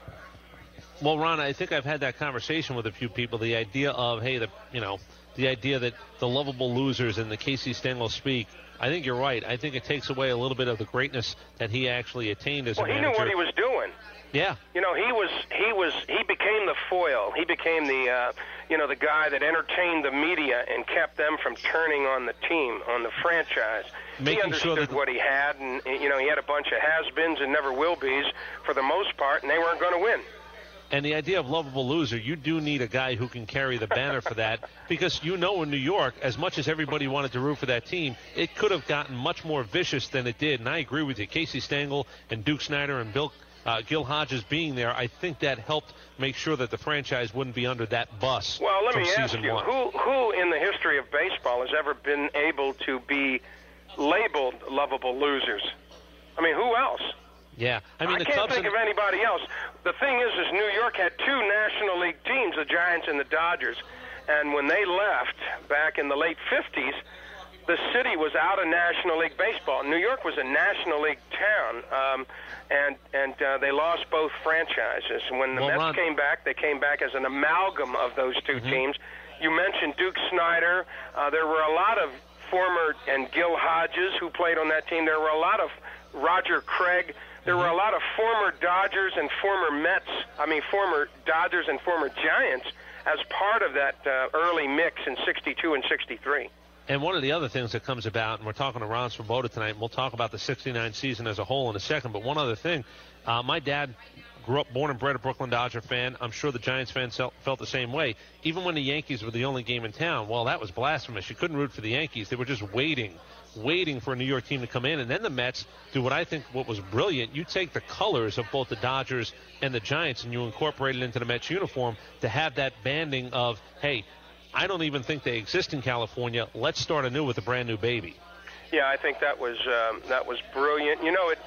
Well, Ron, I think I've had that conversation with a few people. The idea of, hey, the you know, the idea that the lovable losers and the Casey Stengel speak. I think you're right. I think it takes away a little bit of the greatness that he actually attained as well, a manager. Well, he knew what he was doing. Yeah. You know, he was he was he became the foil. He became the uh, you know the guy that entertained the media and kept them from turning on the team, on the franchise. Making he understood sure that what he had, and you know he had a bunch of has-beens and never will be's for the most part, and they weren't going to win. And the idea of lovable loser, you do need a guy who can carry the banner for that, because you know in New York, as much as everybody wanted to root for that team, it could have gotten much more vicious than it did. And I agree with you. Casey Stengel and Duke Snider and Bill uh, Gil Hodges being there, I think that helped make sure that the franchise wouldn't be under that bus. Well, let from me ask season you, one. who who in the history of baseball has ever been able to be labeled lovable losers? I mean, who else? Yeah, I mean, I the can't Cubs think and... of anybody else. The thing is, is New York had two National League teams, the Giants and the Dodgers, and when they left back in the late fifties, the city was out of National League baseball. New York was a National League town, um, and and uh, they lost both franchises. And when the well, Mets Ron... came back, they came back as an amalgam of those two mm-hmm. teams. You mentioned Duke Snider. Uh, there were a lot of former, and Gil Hodges, who played on that team. There were a lot of Roger Craig. There were a lot of former Dodgers and former Mets, I mean former Dodgers and former Giants as part of that uh, early mix in sixty-two and sixty-three. And one of the other things that comes about, and we're talking to Ron Swoboda tonight, and we'll talk about the sixty-nine season as a whole in a second, but one other thing, uh, my dad grew up, born and bred a Brooklyn Dodger fan. I'm sure the Giants fans felt the same way. Even when the Yankees were the only game in town, well, that was blasphemous. You couldn't root for the Yankees. They were just waiting, waiting for a New York team to come in. And then the Mets do what I think what was brilliant. You take the colors of both the Dodgers and the Giants and you incorporate it into the Mets uniform to have that banding of, hey, I don't even think they exist in California. Let's start anew with a brand new baby. Yeah, I think that was um, that was brilliant. You know, it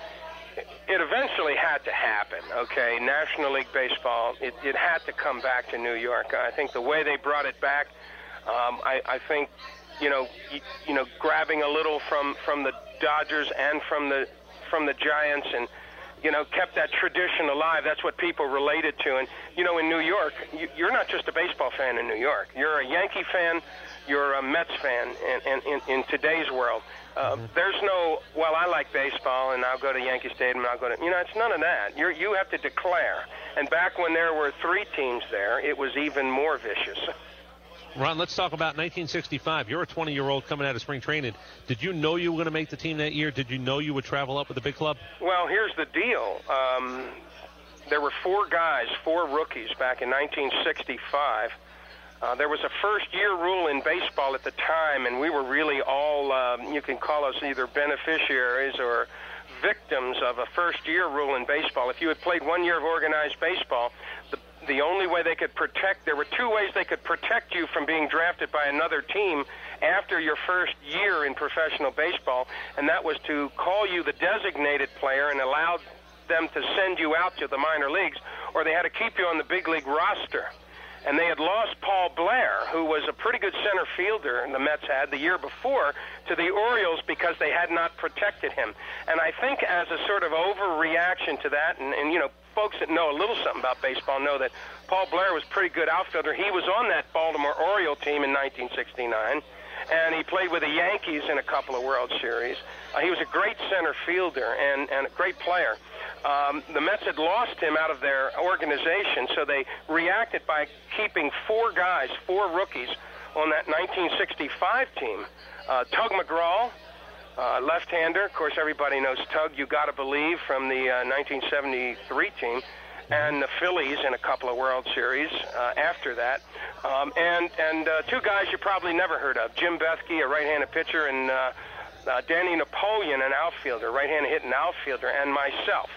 it eventually had to happen, okay? National League Baseball, it, it had to come back to New York. I think the way they brought it back, um, I, I think, you know, you, you know, grabbing a little from, from the Dodgers and from the from the Giants, and you know, kept that tradition alive. That's what people related to. And you know, in New York, you, you're not just a baseball fan in New York. You're a Yankee fan. You're a Mets fan. In, in, in today's world, uh, mm-hmm. there's no, well, I like baseball, and I'll go to Yankee Stadium, and I'll go to, you know, it's none of that. You're, you have to declare. And back when there were three teams there, it was even more vicious. Ron, let's talk about nineteen sixty-five. You're a twenty-year-old coming out of spring training. Did you know you were going to make the team that year? Did you know you would travel up with the big club? Well, here's the deal. Um, there were four guys, four rookies back in nineteen sixty-five. Uh, there was a first-year rule in baseball at the time, and we were really all, um, you can call us either beneficiaries or victims of a first-year rule in baseball. If you had played one year of organized baseball, the The only way they could protect, there were two ways they could protect you from being drafted by another team after your first year in professional baseball, and that was to call you the designated player and allow them to send you out to the minor leagues, or they had to keep you on the big league roster. And they had lost Paul Blair, who was a pretty good center fielder, and the Mets had the year before, to the Orioles because they had not protected him. And I think as a sort of overreaction to that, and, and you know, folks that know a little something about baseball know that Paul Blair was a pretty good outfielder. He was on that Baltimore Oriole team in nineteen sixty-nine, and he played with the Yankees in a couple of World Series. Uh, he was a great center fielder and, and a great player. Um, the Mets had lost him out of their organization, so they reacted by keeping four guys, four rookies, on that nineteen sixty-five team. Uh, Tug McGraw, Uh, left-hander, of course, everybody knows Tug, You Gotta Believe, from the uh, nineteen seventy-three team, and the Phillies in a couple of World Series uh, after that. Um, and and uh, two guys you probably never heard of, Jim Bethke, a right-handed pitcher, and uh, uh, Danny Napoleon, an outfielder, right-handed hitting outfielder, and myself.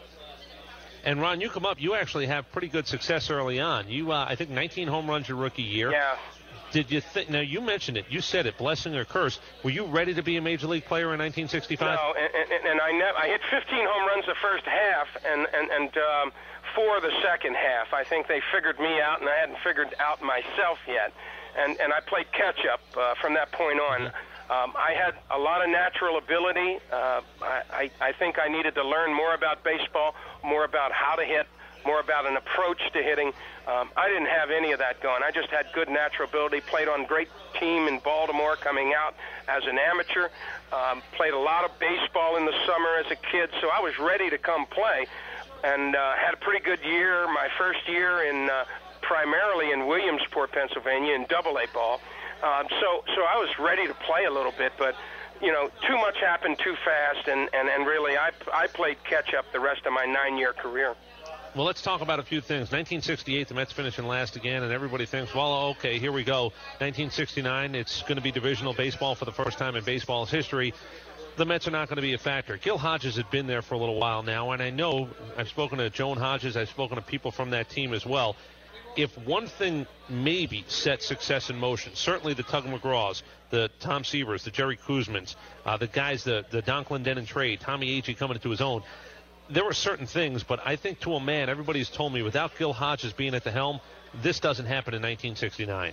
And, Ron, you come up, you actually have pretty good success early on. You, uh, I think, nineteen home runs your rookie year. Yeah. Did you think? Now, you mentioned it. You said it, blessing or curse. Were you ready to be a major league player in nineteen sixty-five? No, and, and, and I never. I hit fifteen home runs the first half, and and and um, four the second half. I think they figured me out, and I hadn't figured out myself yet. And and I played catch up uh, from that point on. Mm-hmm. Um, I had a lot of natural ability. Uh, I, I I think I needed to learn more about baseball, more about how to hit, more about an approach to hitting. Um, I didn't have any of that going. I just had good natural ability, played on a great team in Baltimore coming out as an amateur, um, played a lot of baseball in the summer as a kid, so I was ready to come play, and uh, had a pretty good year, my first year in uh, primarily in Williamsport, Pennsylvania, in double A ball. Um, so, so I was ready to play a little bit, but you know, too much happened too fast, and, and, and really I, I played catch-up the rest of my nine-year career. Well, let's talk about a few things. nineteen sixty-eight, the Mets finish in last again, and everybody thinks, well, okay, here we go. nineteen sixty-nine, it's going to be divisional baseball for the first time in baseball's history. The Mets are not going to be a factor. Gil Hodges had been there for a little while now, and I know I've spoken to Joan Hodges, I've spoken to people from that team as well. If one thing maybe set success in motion, certainly the Tug McGraws, the Tom Seavers, the Jerry Kuzmans, uh, the guys, the, the Don Clendenin trade, Tommy Agee coming into his own, there were certain things, but I think to a man, everybody's told me without Gil Hodges being at the helm, this doesn't happen in nineteen sixty-nine.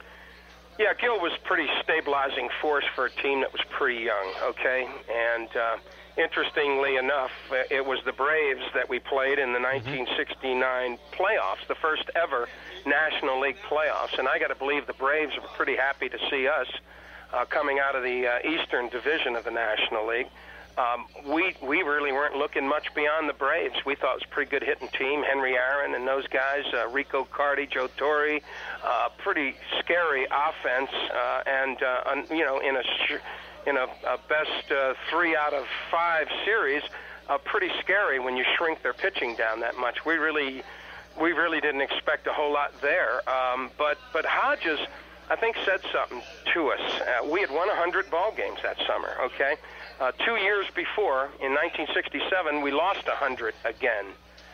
Yeah, Gil was a pretty stabilizing force for a team that was pretty young, okay? And uh, interestingly enough, it was the Braves that we played in the nineteen sixty-nine playoffs, the first ever National League playoffs. And I got to believe the Braves were pretty happy to see us uh, coming out of the uh, Eastern Division of the National League. Um, we we really weren't looking much beyond the Braves. We thought it was a pretty good hitting team. Henry Aaron and those guys, uh, Rico Cardi, Joe Torre, uh, pretty scary offense, uh, and uh, un, you know, in a in a, a best uh, three out of five series, uh, pretty scary when you shrink their pitching down that much. We really we really didn't expect a whole lot there. Um, but but Hodges, I think, said something to us. Uh, we had won one hundred ball games that summer. Okay. Uh, two years before, in nineteen sixty-seven, we lost one hundred again.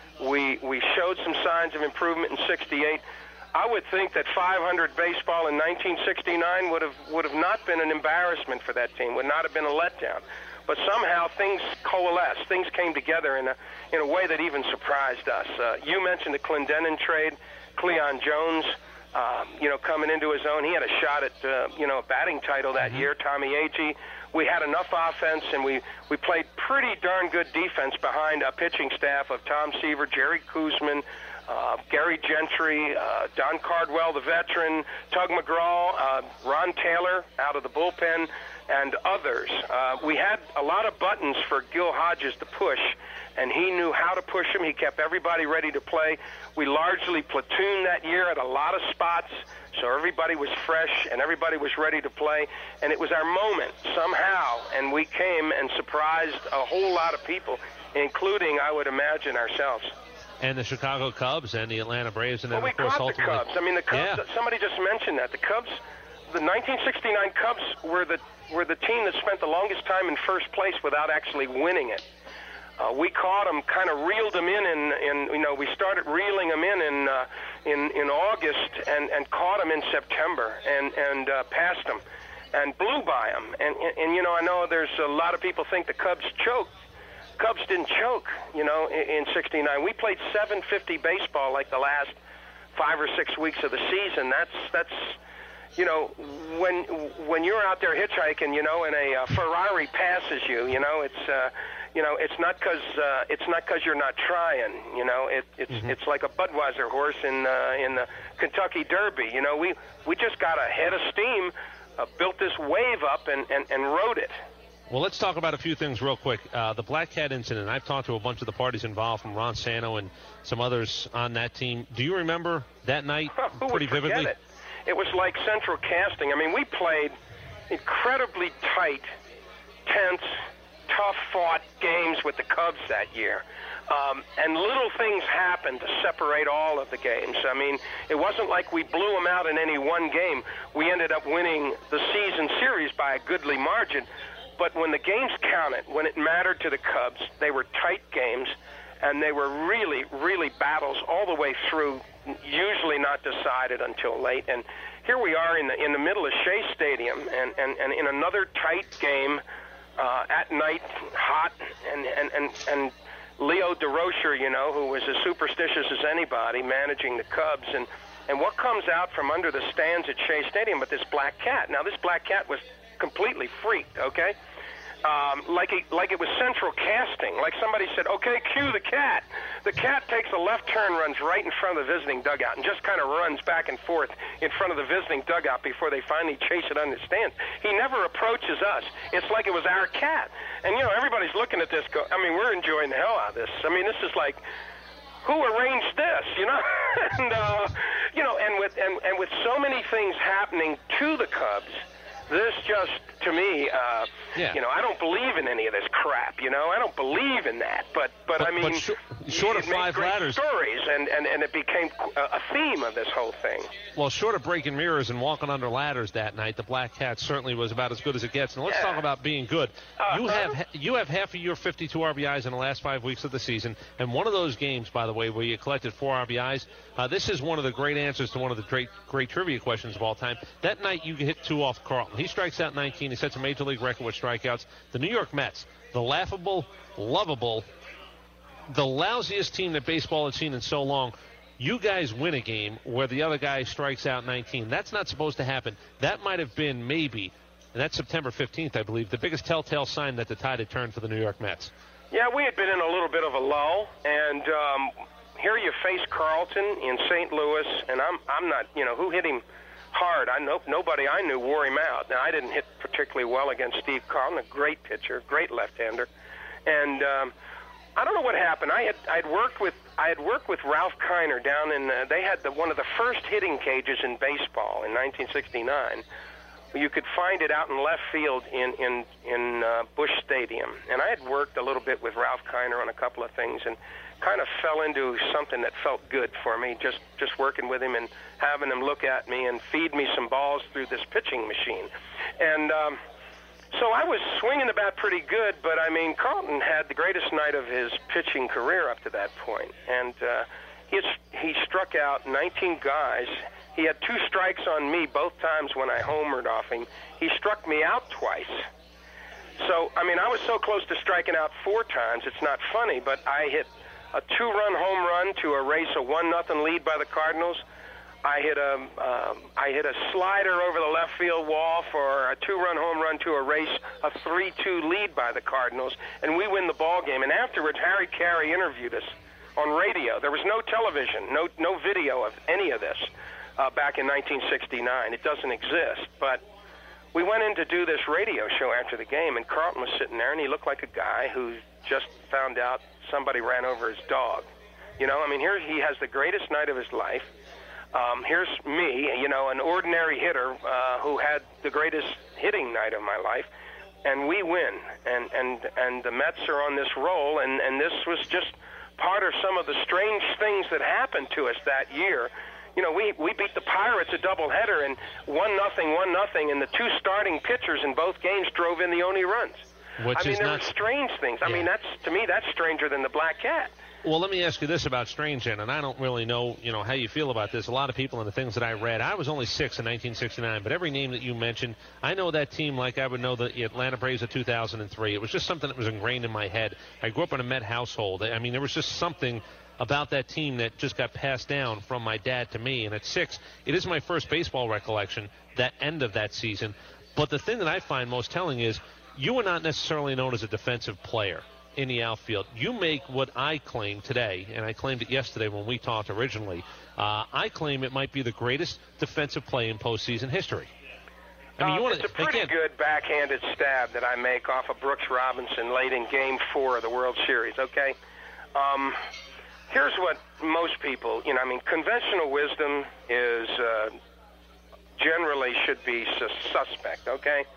We we showed some signs of improvement in sixty-eight. I would think that five hundred baseball in nineteen sixty-nine would have would have not been an embarrassment for that team, would not have been a letdown. But somehow things coalesced, things came together in a in a way that even surprised us. Uh, you mentioned the Clendenin trade, Cleon Jones, uh, you know, coming into his own. He had a shot at uh, you know a batting title that year. Tommy Agee. We had enough offense, and we, we played pretty darn good defense behind a pitching staff of Tom Seaver, Jerry Kuzman, uh, Gary Gentry, uh, Don Cardwell, the veteran, Tug McGraw, uh, Ron Taylor out of the bullpen, and others. Uh, we had a lot of buttons for Gil Hodges to push, and he knew how to push them. He kept everybody ready to play. We largely platooned that year at a lot of spots, so everybody was fresh and everybody was ready to play, and it was our moment somehow, and we came and surprised a whole lot of people, including, I would imagine, ourselves. And the Chicago Cubs and the Atlanta Braves, and then, well, we of course, caught ultimately... the Cubs. I mean, the Cubs, yeah. Somebody just mentioned that. The Cubs, the nineteen sixty-nine Cubs were the, were the team that spent the longest time in first place without actually winning it. Uh, we caught them, kind of reeled them in, and, and you know, we started reeling them in in uh, in, in August, and, and caught them in September, and and uh, passed them, and blew by them. And, and and you know, I know there's a lot of people think the Cubs choked. Cubs didn't choke, you know, in, in sixty-nine. We played seven fifty baseball like the last five or six weeks of the season. That's that's. You know, when when you're out there hitchhiking, you know, and a uh, Ferrari passes you, you know, it's uh, you know, it's not because uh, it's not because you're not trying. You know, it, it's mm-hmm. it's like a Budweiser horse in uh, in the Kentucky Derby. You know, we we just got a head of steam, uh, built this wave up, and, and, and rode it. Well, let's talk about a few things real quick. Uh, the Black Cat incident. I've talked to a bunch of the parties involved, from Ron Santo and some others on that team. Do you remember that night Who pretty would forget vividly? It? It was like central casting. I mean, we played incredibly tight intense, tough-fought games with the Cubs that year. Um, and little things happened to separate all of the games. I mean, it wasn't like we blew them out in any one game. We ended up winning the season series by a goodly margin. But when the games counted, when it mattered to the Cubs, they were tight games, and they were really, really battles all the way through, usually not decided until late. And here we are in the in the middle of Shea Stadium, and, and, and in another tight game uh, at night, hot, and and and, and Leo DeRocher, you know, who was as superstitious as anybody, managing the Cubs, and and what comes out from under the stands at Shea Stadium but this black cat. Now, this black cat was completely freaked, okay? Um, like, it, like it was central casting. Like somebody said, okay, cue the cat. The cat takes a left turn, runs right in front of the visiting dugout, and just kind of runs back and forth in front of the visiting dugout before they finally chase it under the stands. He never approaches us. It's like it was our cat. And, you know, everybody's looking at this. Go, I mean, we're enjoying the hell out of this. I mean, this is like, who arranged this, you know? and, uh, you know, and with, and, and with so many things happening to the Cubs, this just, to me, uh, yeah. you know, I don't believe in any of this crap, you know? I don't believe in that. But, but, but I mean, but sh- short it of made five great ladders. stories, and, and, and it became a, a theme of this whole thing. Well, short of breaking mirrors and walking under ladders that night, the Black Cat certainly was about as good as it gets. And let's yeah. talk about being good. Uh, you have you have half of your fifty-two R B Is in the last five weeks of the season, and one of those games, by the way, where you collected four R B Is, uh, this is one of the great answers to one of the great great trivia questions of all time. That night, you hit two off Carlton. He strikes out nineteen. He sets a major league record with strikeouts. The New York Mets, the laughable, lovable, the lousiest team that baseball had seen in so long. You guys win a game where the other guy strikes out nineteen. That's not supposed to happen. That might have been maybe, and that's September fifteenth, I believe, the biggest telltale sign that the tide had turned for the New York Mets. Yeah, we had been in a little bit of a lull, and um, here you face Carlton in Saint Louis, and I'm I'm not, you know, who hit him hard? I know nobody I knew wore him out. Now, I didn't hit particularly well against Steve Carlton, a great pitcher, great left-hander, and um, I don't know what happened. I had I'd worked with I had worked with Ralph Kiner down in uh, they had the, one of the first hitting cages in baseball in nineteen sixty-nine. You could find it out in left field in in in uh, Busch Stadium, and I had worked a little bit with Ralph Kiner on a couple of things, and kind of fell into something that felt good for me, just just working with him and having him look at me and feed me some balls through this pitching machine. And um, so I was swinging the bat pretty good, but, I mean, Carlton had the greatest night of his pitching career up to that point. And uh, he, he struck out nineteen guys. He had two strikes on me both times when I homered off him. He struck me out twice. So, I mean, I was so close to striking out four times, it's not funny, but I hit a two-run home run to erase a one nothing lead by the Cardinals. I hit a um, I hit a slider over the left field wall for a two-run home run to erase a three two lead by the Cardinals, and we win the ball game. And afterwards, Harry Carey interviewed us on radio. There was no television, no no video of any of this uh, back in nineteen sixty-nine. It doesn't exist, but we went in to do this radio show after the game, and Carlton was sitting there, and he looked like a guy who just found out somebody ran over his dog. You know, I mean, here he has the greatest night of his life. Um, here's me, you know, an ordinary hitter uh, who had the greatest hitting night of my life, and we win. And and and the Mets are on this roll, and, and this was just part of some of the strange things that happened to us that year. You know, we, we beat the Pirates a doubleheader, and one nothing, one nothing, and the two starting pitchers in both games drove in the only runs. Which I mean, is there not... were strange things. I yeah. mean, that's to me, that's stranger than the Black Cat. Well, let me ask you this about Strange, and I don't really know, you know, how you feel about this. A lot of people and the things that I read, I was only six in nineteen sixty-nine, but every name that you mentioned, I know that team like I would know the Atlanta Braves of two thousand three. It was just something that was ingrained in my head. I grew up in a Met household. I mean, there was just something about that team that just got passed down from my dad to me. And at six, it is my first baseball recollection, that end of that season. But the thing that I find most telling is you were not necessarily known as a defensive player in the outfield. You make what I claim today, and I claimed it yesterday when we talked originally, uh, I claim it might be the greatest defensive play in postseason history. I mean, uh, you wanna, it's a pretty again, good backhanded stab that I make off of Brooks Robinson late in Game Four of the World Series. Okay, um, here's what most people, you know, I mean, conventional wisdom is uh, generally should be sus- suspect. Okay.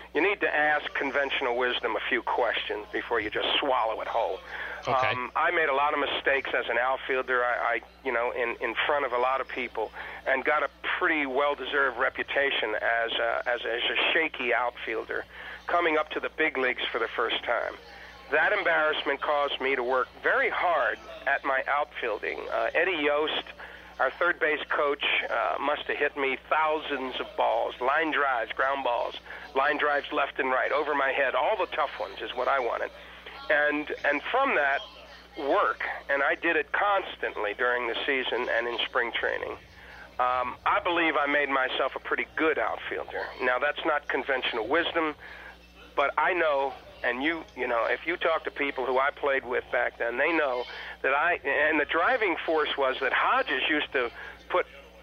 you need to ask conventional wisdom a few questions before you just swallow it whole. Okay. Um, I made a lot of mistakes as an outfielder, I, I you know, in, in front of a lot of people, and got a pretty well-deserved reputation as a, as, a, as a shaky outfielder coming up to the big leagues for the first time. That embarrassment caused me to work very hard at my outfielding. Uh, Eddie Yost, our third base coach, uh, must have hit me thousands of balls, line drives, ground balls, line drives left and right, over my head. All the tough ones is what I wanted. And and from that work, and I did it constantly during the season and in spring training, um, I believe I made myself a pretty good outfielder. Now, that's not conventional wisdom, but I know, and you you know, if you talk to people who I played with back then, they know that I, and the driving force was that Hodges used to put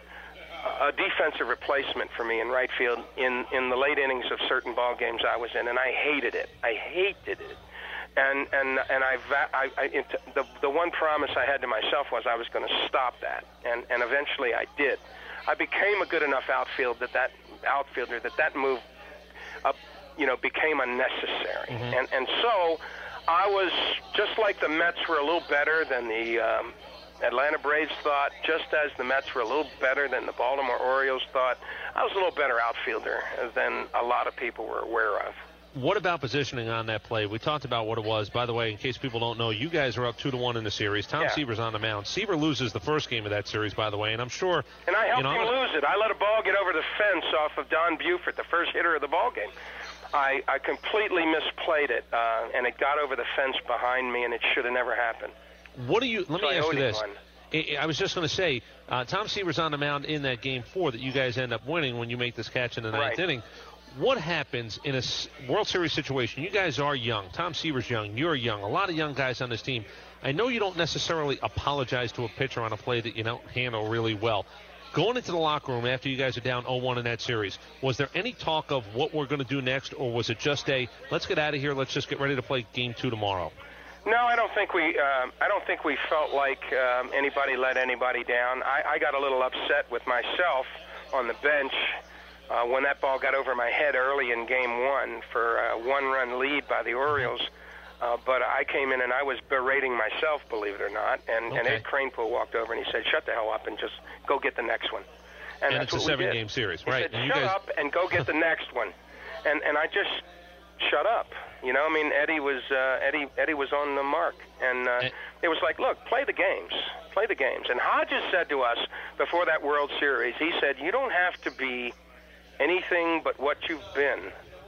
a defensive replacement for me in right field in, in the late innings of certain ball games I was in, and I hated it. I hated it. And and and I, I, I it, the the one promise I had to myself was I was going to stop that, and and eventually I did. I became a good enough outfield that that outfielder that that move, uh, you know, became unnecessary. Mm-hmm. And and so I was just like the Mets were a little better than the um, Atlanta Braves thought, just as the Mets were a little better than the Baltimore Orioles thought. I was a little better outfielder than a lot of people were aware of. What about positioning on that play? We talked about what it was. By the way, in case people don't know, you guys are up two to one in the series. Tom yeah. Seaver's on the mound. Seaver loses the first game of that series, by the way, and I'm sure. And I helped you know, him lose it. I let a ball get over the fence off of Don Buford, the first hitter of the ball game. I, I completely misplayed it, uh, and it got over the fence behind me, and it should have never happened. What do you? Let so me I ask you this. One. I was just going to say, uh, Tom Seaver's on the mound in that game four that you guys end up winning when you make this catch in the ninth right. inning. What happens in a World Series situation? You guys are young. Tom Seaver's young. You're young. A lot of young guys on this team. I know you don't necessarily apologize to a pitcher on a play that you don't handle really well. Going into the locker room after you guys are down oh one in that series, was there any talk of what we're going to do next, or was it just a, let's get out of here, let's just get ready to play game two tomorrow? No, I don't think we. Uh, I don't think we felt like um, anybody let anybody down. I, I got a little upset with myself on the bench uh, when that ball got over my head early in Game One for a one-run lead by the Orioles. Uh, but I came in and I was berating myself, believe it or not. And, okay. and Ed Kranepool walked over and he said, "Shut the hell up and just go get the next one." And, and it's that's a what we did. seven-game series, he right? Said, and "Shut you guys... up and go get the next one." And and I just shut up. You know, I mean, Eddie was uh, Eddie Eddie was on the mark, and, uh, and it was like, look, play the games, play the games. And Hodges said to us before that World Series, he said, "You don't have to be anything but what you've been.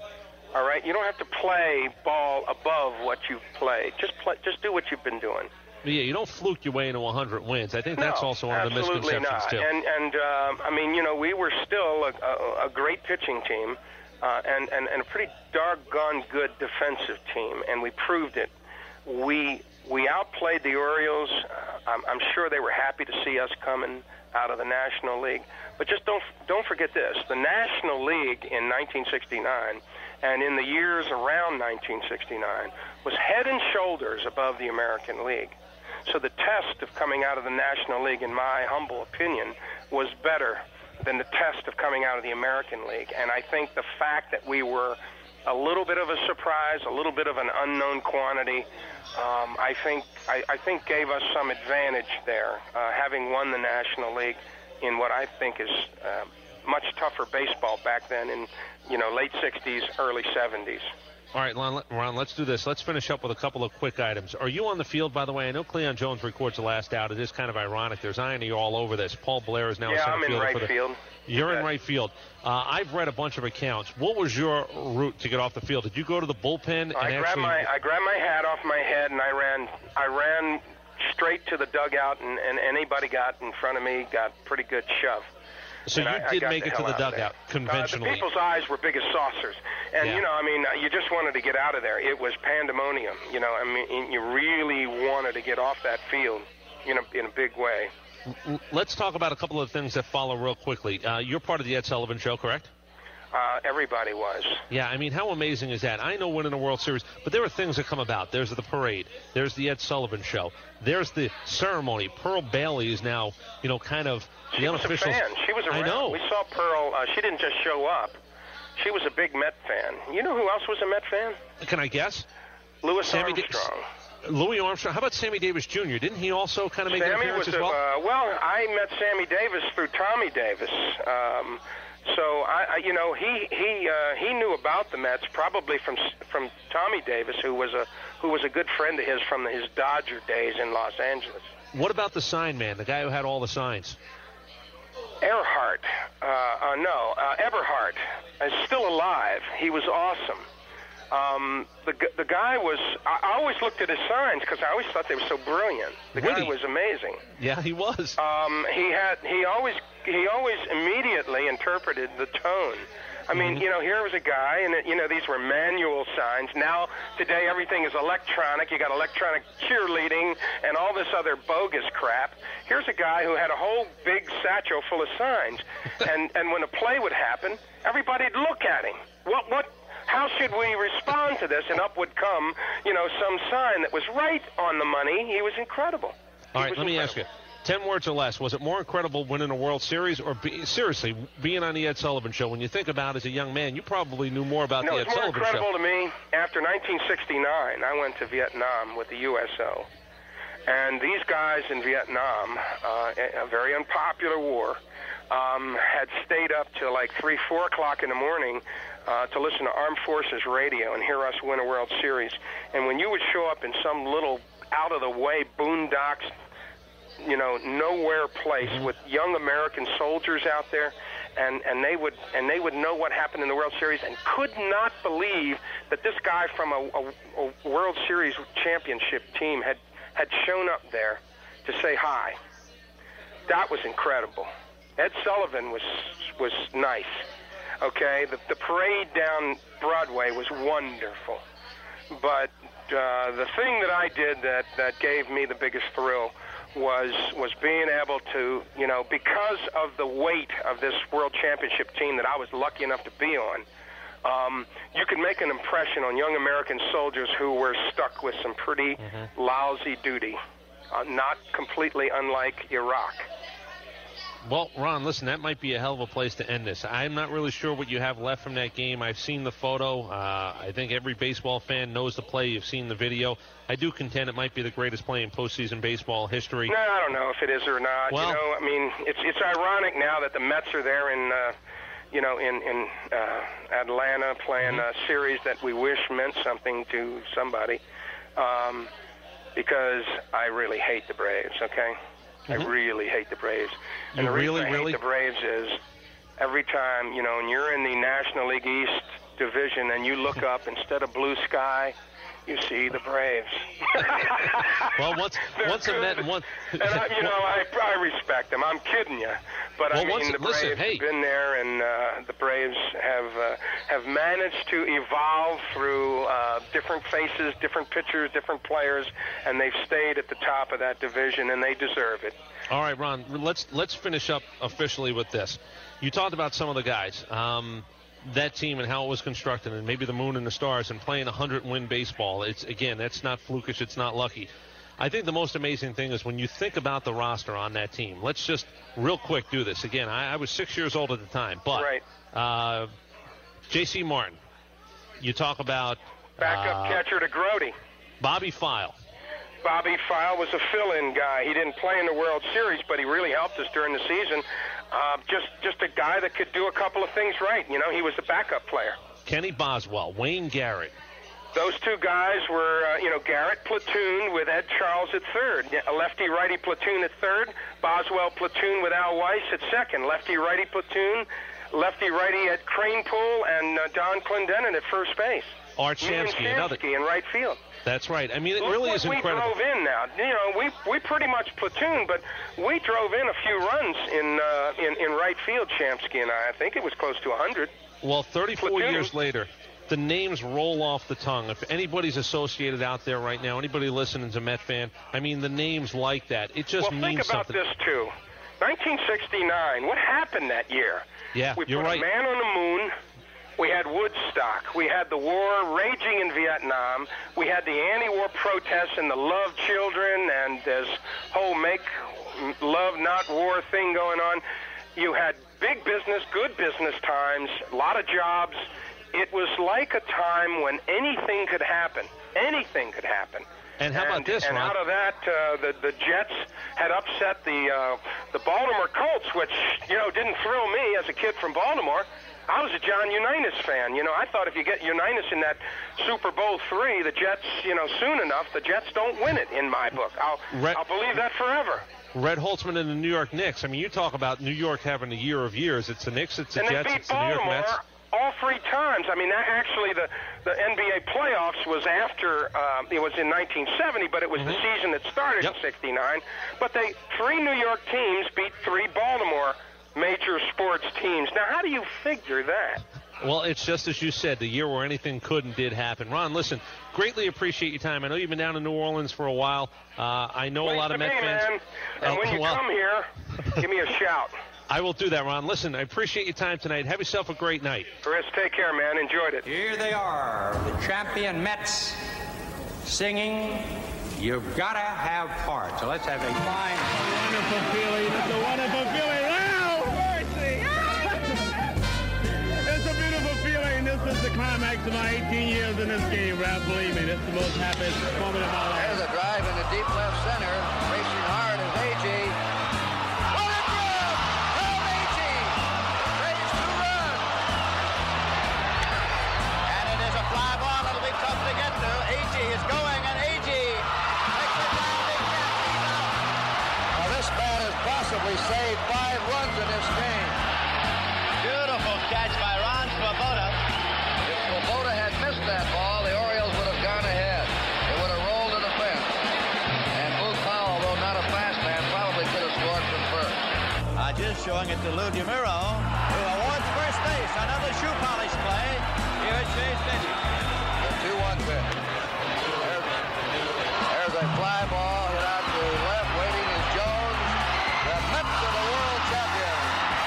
All right, you don't have to play ball above what you've played. Just play, just do what you've been doing." Yeah, you don't fluke your way into one hundred wins. I think that's no, also one of the absolutely misconceptions not. too. And and um, I mean, you know, we were still a, a, a great pitching team. Uh, and, and, and a pretty doggone good defensive team, and we proved it. We we outplayed the Orioles. Uh, I'm, I'm sure they were happy to see us coming out of the National League. But just don't don't forget this: the National League in nineteen sixty-nine, and in the years around nineteen sixty-nine, was head and shoulders above the American League. So the test of coming out of the National League, in my humble opinion, was better than the test of coming out of the American League. And I think the fact that we were a little bit of a surprise, a little bit of an unknown quantity, um, I think I, I think gave us some advantage there, uh, having won the National League in what I think is uh, much tougher baseball back then in, you know, late sixties, early seventies. All right, Ron, Ron, let's do this. Let's finish up with a couple of quick items. Are you on the field, by the way? I know Cleon Jones records the last out. It is kind of ironic. There's irony all over this. Paul Blair is now yeah, center I'm in fielder right for the, field. You're yeah. in right field. Uh, I've read a bunch of accounts. What was your route to get off the field? Did you go to the bullpen? And I grabbed actually... my I grabbed my hat off my head and I ran I ran straight to the dugout, and, and anybody got in front of me got pretty good shove. So and you I, did I make it to the dugout conventionally. Uh, the people's eyes were big as saucers. And, yeah. you know, I mean, you just wanted to get out of there. It was pandemonium. You know, I mean, you really wanted to get off that field in a, in a big way. Let's talk about a couple of things that follow real quickly. Uh, you're part of the Ed Sullivan Show, correct? Uh, everybody was. Yeah, I mean, how amazing is that? I know winning a World Series, but there are things that come about. There's the parade. There's the Ed Sullivan Show. There's the ceremony. Pearl Bailey is now, you know, kind of the she unofficial. She was a fan. She was around. I know. We saw Pearl. Uh, she didn't just show up. She was a big Met fan. You know who else was a Met fan? Can I guess? Louis Sammy Armstrong. Da- Louis Armstrong. How about Sammy Davis Junior? Didn't he also kind of make Sammy an appearance was as well? A, uh, well, I met Sammy Davis through Tommy Davis. Um, so I, I, you know, he he uh, he knew about the Mets probably from from Tommy Davis, who was a who was a good friend of his from his Dodger days in Los Angeles. What about the sign man, the guy who had all the signs? Earhart, uh, uh, no, uh, Eberhart is still alive. He was awesome. Um, the the guy was. I, I always looked at his signs because I always thought they were so brilliant. The Really? guy was amazing. Yeah, he was. Um, he had. He always. He always immediately interpreted the tone. I mean, Mm-hmm. you know, here was a guy, and, you know, these were manual signs. Now, today, everything is electronic. You got electronic cheerleading and all this other bogus crap. Here's a guy who had a whole big satchel full of signs. and, and when a play would happen, everybody'd look at him. What, what, how should we respond to this? And up would come, you know, some sign that was right on the money. He was incredible. All right, let me ask you. Ten words or less. Was it more incredible winning a World Series, or be, seriously being on the Ed Sullivan Show? When you think about it as a young man, you probably knew more about no, the Ed it's more Sullivan incredible Show. to me. After nineteen sixty-nine, I went to Vietnam with the U S O, and these guys in Vietnam, uh, a very unpopular war, um, had stayed up till like three, four o'clock in the morning uh, to listen to Armed Forces radio and hear us win a World Series. And when you would show up in some little out-of-the-way boondocks, you know, nowhere place with young American soldiers out there, and, and they would and they would know what happened in the World Series and could not believe that this guy from a, a, a World Series championship team had, had shown up there to say hi. That was incredible. Ed Sullivan was was nice. Okay, the, the parade down Broadway was wonderful, but uh, the thing that I did that, that gave me the biggest thrill was was being able to, you know, because of the weight of this World Championship team that I was lucky enough to be on, um, you could make an impression on young American soldiers who were stuck with some pretty mm-hmm. lousy duty, uh, not completely unlike Iraq. Well, Ron, listen, that might be a hell of a place to end this. I'm not really sure what you have left from that game. I've seen the photo. Uh, I think every baseball fan knows the play. You've seen the video. I do contend it might be the greatest play in postseason baseball history. No, I don't know if it is or not. Well, you know, I mean, it's it's ironic now that the Mets are there in, uh, you know, in in uh, Atlanta playing mm-hmm. a series that we wish meant something to somebody, um, because I really hate the Braves. Okay. Mm-hmm. I really hate the Braves. And you the reason really, I really? hate the Braves is every time, you know, when you're in the National League East division and you look up, instead of blue sky, you see the Braves. Well, once once a Met, one, and I, you know, I, I respect them. I'm kidding you, but well, I mean, once, the Braves listen, hey. have been there, and uh, the Braves have uh, have managed to evolve through uh, different faces, different pitchers, different players, and they've stayed at the top of that division, and they deserve it. All right, Ron, let's let's finish up officially with this. You talked about some of the guys. Um, that team and how it was constructed, and maybe the moon and the stars, and playing a hundred-win baseball. It's again, that's not flukish. It's not lucky. I think the most amazing thing is when you think about the roster on that team. Let's just real quick do this again. I, I was six years old at the time, but right. uh, J C Martin. You talk about backup uh, catcher to Grody. Bobby File. Bobby File was a fill-in guy. He didn't play in the World Series, but he really helped us during the season. Uh, just just a guy that could do a couple of things right. You know, he was the backup player. Kenny Boswell, Wayne Garrett. Those two guys were, uh, you know, Garrett platooned with Ed Charles at third. A lefty-righty platoon at third. Boswell platoon with Al Weiss at second. Lefty-righty platoon. Lefty-righty at Cranepool and uh, Don Clendenin at first base. Art Shamsky, another. in right field. That's right. I mean, it Look really what is incredible. We drove in now. You know, we we pretty much platooned, but we drove in a few runs in uh, in in right field. Shamsky and I. I think it was close to a hundred. Well, thirty-four Platoon. years later, the names roll off the tongue. If anybody's associated out there right now, anybody listening is a Met fan, I mean, the names like that, it just well, means think about something. this too. nineteen sixty-nine. What happened that year? Yeah, we you're put right. a man on the moon. We had Woodstock. We had the war raging in Vietnam. We had the anti-war protests and the love children and this whole make love not war thing going on. You had big business, good business times, a lot of jobs. It was like a time when anything could happen. Anything could happen. And how about this, And Ron? out of that, uh, the the Jets had upset the uh, the Baltimore Colts, which you know didn't thrill me as a kid from Baltimore. I was a John Unitas fan. You know, I thought if you get Unitas in that Super Bowl three, the Jets, you know, soon enough, the Jets don't win it. In my book, I'll Red, I'll believe that forever. Red Holtzman and the New York Knicks. I mean, you talk about New York having a year of years. It's the Knicks, it's the and Jets, they beat it's the New York Baltimore Mets. all three times. I mean, that actually, the, the N B A playoffs was after, uh, it was in nineteen seventy, but it was Mm-hmm. the season that started Yep. in sixty-nine. But they three New York teams beat three Baltimore major sports teams. Now, how do you figure that? Well, it's just as you said, the year where anything could and did happen. Ron, listen, greatly appreciate your time. I know you've been down in New Orleans for a while. Uh, I know Place a lot to of be, Met fans. man. And Oh, when you well, come here, give me a shout. I will do that, Ron. Listen, I appreciate your time tonight. Have yourself a great night. Chris, take care, man. Enjoyed it. Here they are, the champion Mets, singing "You've Gotta Have Heart." So let's have a fine, wonderful feeling. It's a wonderful feeling. Wow, mercy! It's a beautiful feeling. This is the climax of my eighteen years in this game, Ralph. Believe me, it's the most happiest moment of my life. There's a drive in the deep left center. Racing hard is A J. What a grab! Held A J. Raised two runs. And it is a fly ball. It'll be tough to get to. A J is going, and A J makes a diving catch. He's out. Now this man has possibly saved five runs in this game. Beautiful catch by Ron Swoboda. If Swoboda had missed that ball, the Orioles would have gone ahead. It would have rolled to the fence. And Booth Powell, though not a fast man, probably could have scored from first. Uh, just showing it to Lou DeMuro, who awards first base. Another shoe polish play. Here at Chase Stadium. The two one pitch. There's, there's a fly ball hit out to left. Waiting is Jones. The Mets are the world champions.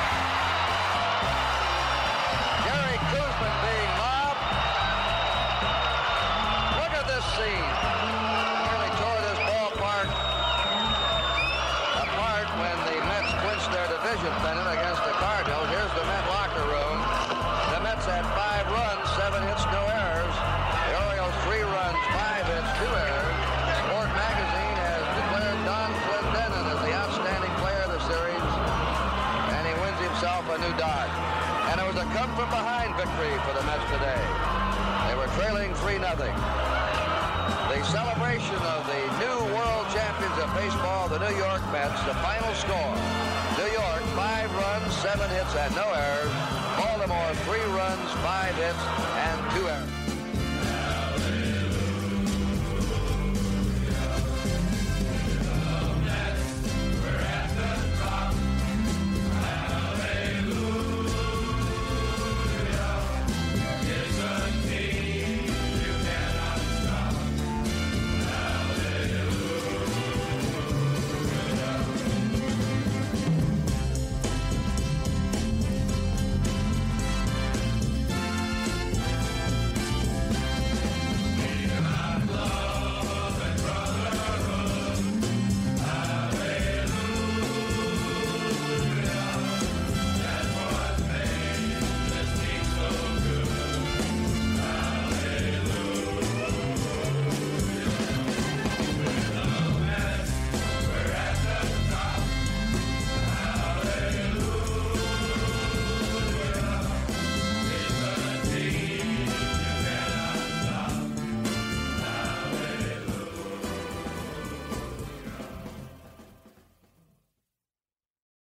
Gary Koosman being mobbed. Look at this scene. Nearly tore this ballpark apart when the Mets clinched their division pennant against the Cardinals. Here's the Met locker room. The Mets had five runs, seven hits, no errors. The Orioles three runs, five hits, two errors. Sport Magazine has declared Don Clendenon as the outstanding player of the series, and he wins himself a new dart. And it was a come-from-behind victory for the Mets today. They were trailing three nothing. The celebration of the new world champions of baseball, the New York Mets, the final score. New York, five runs, seven hits, and no errors. Baltimore, three runs, five hits, and two errors.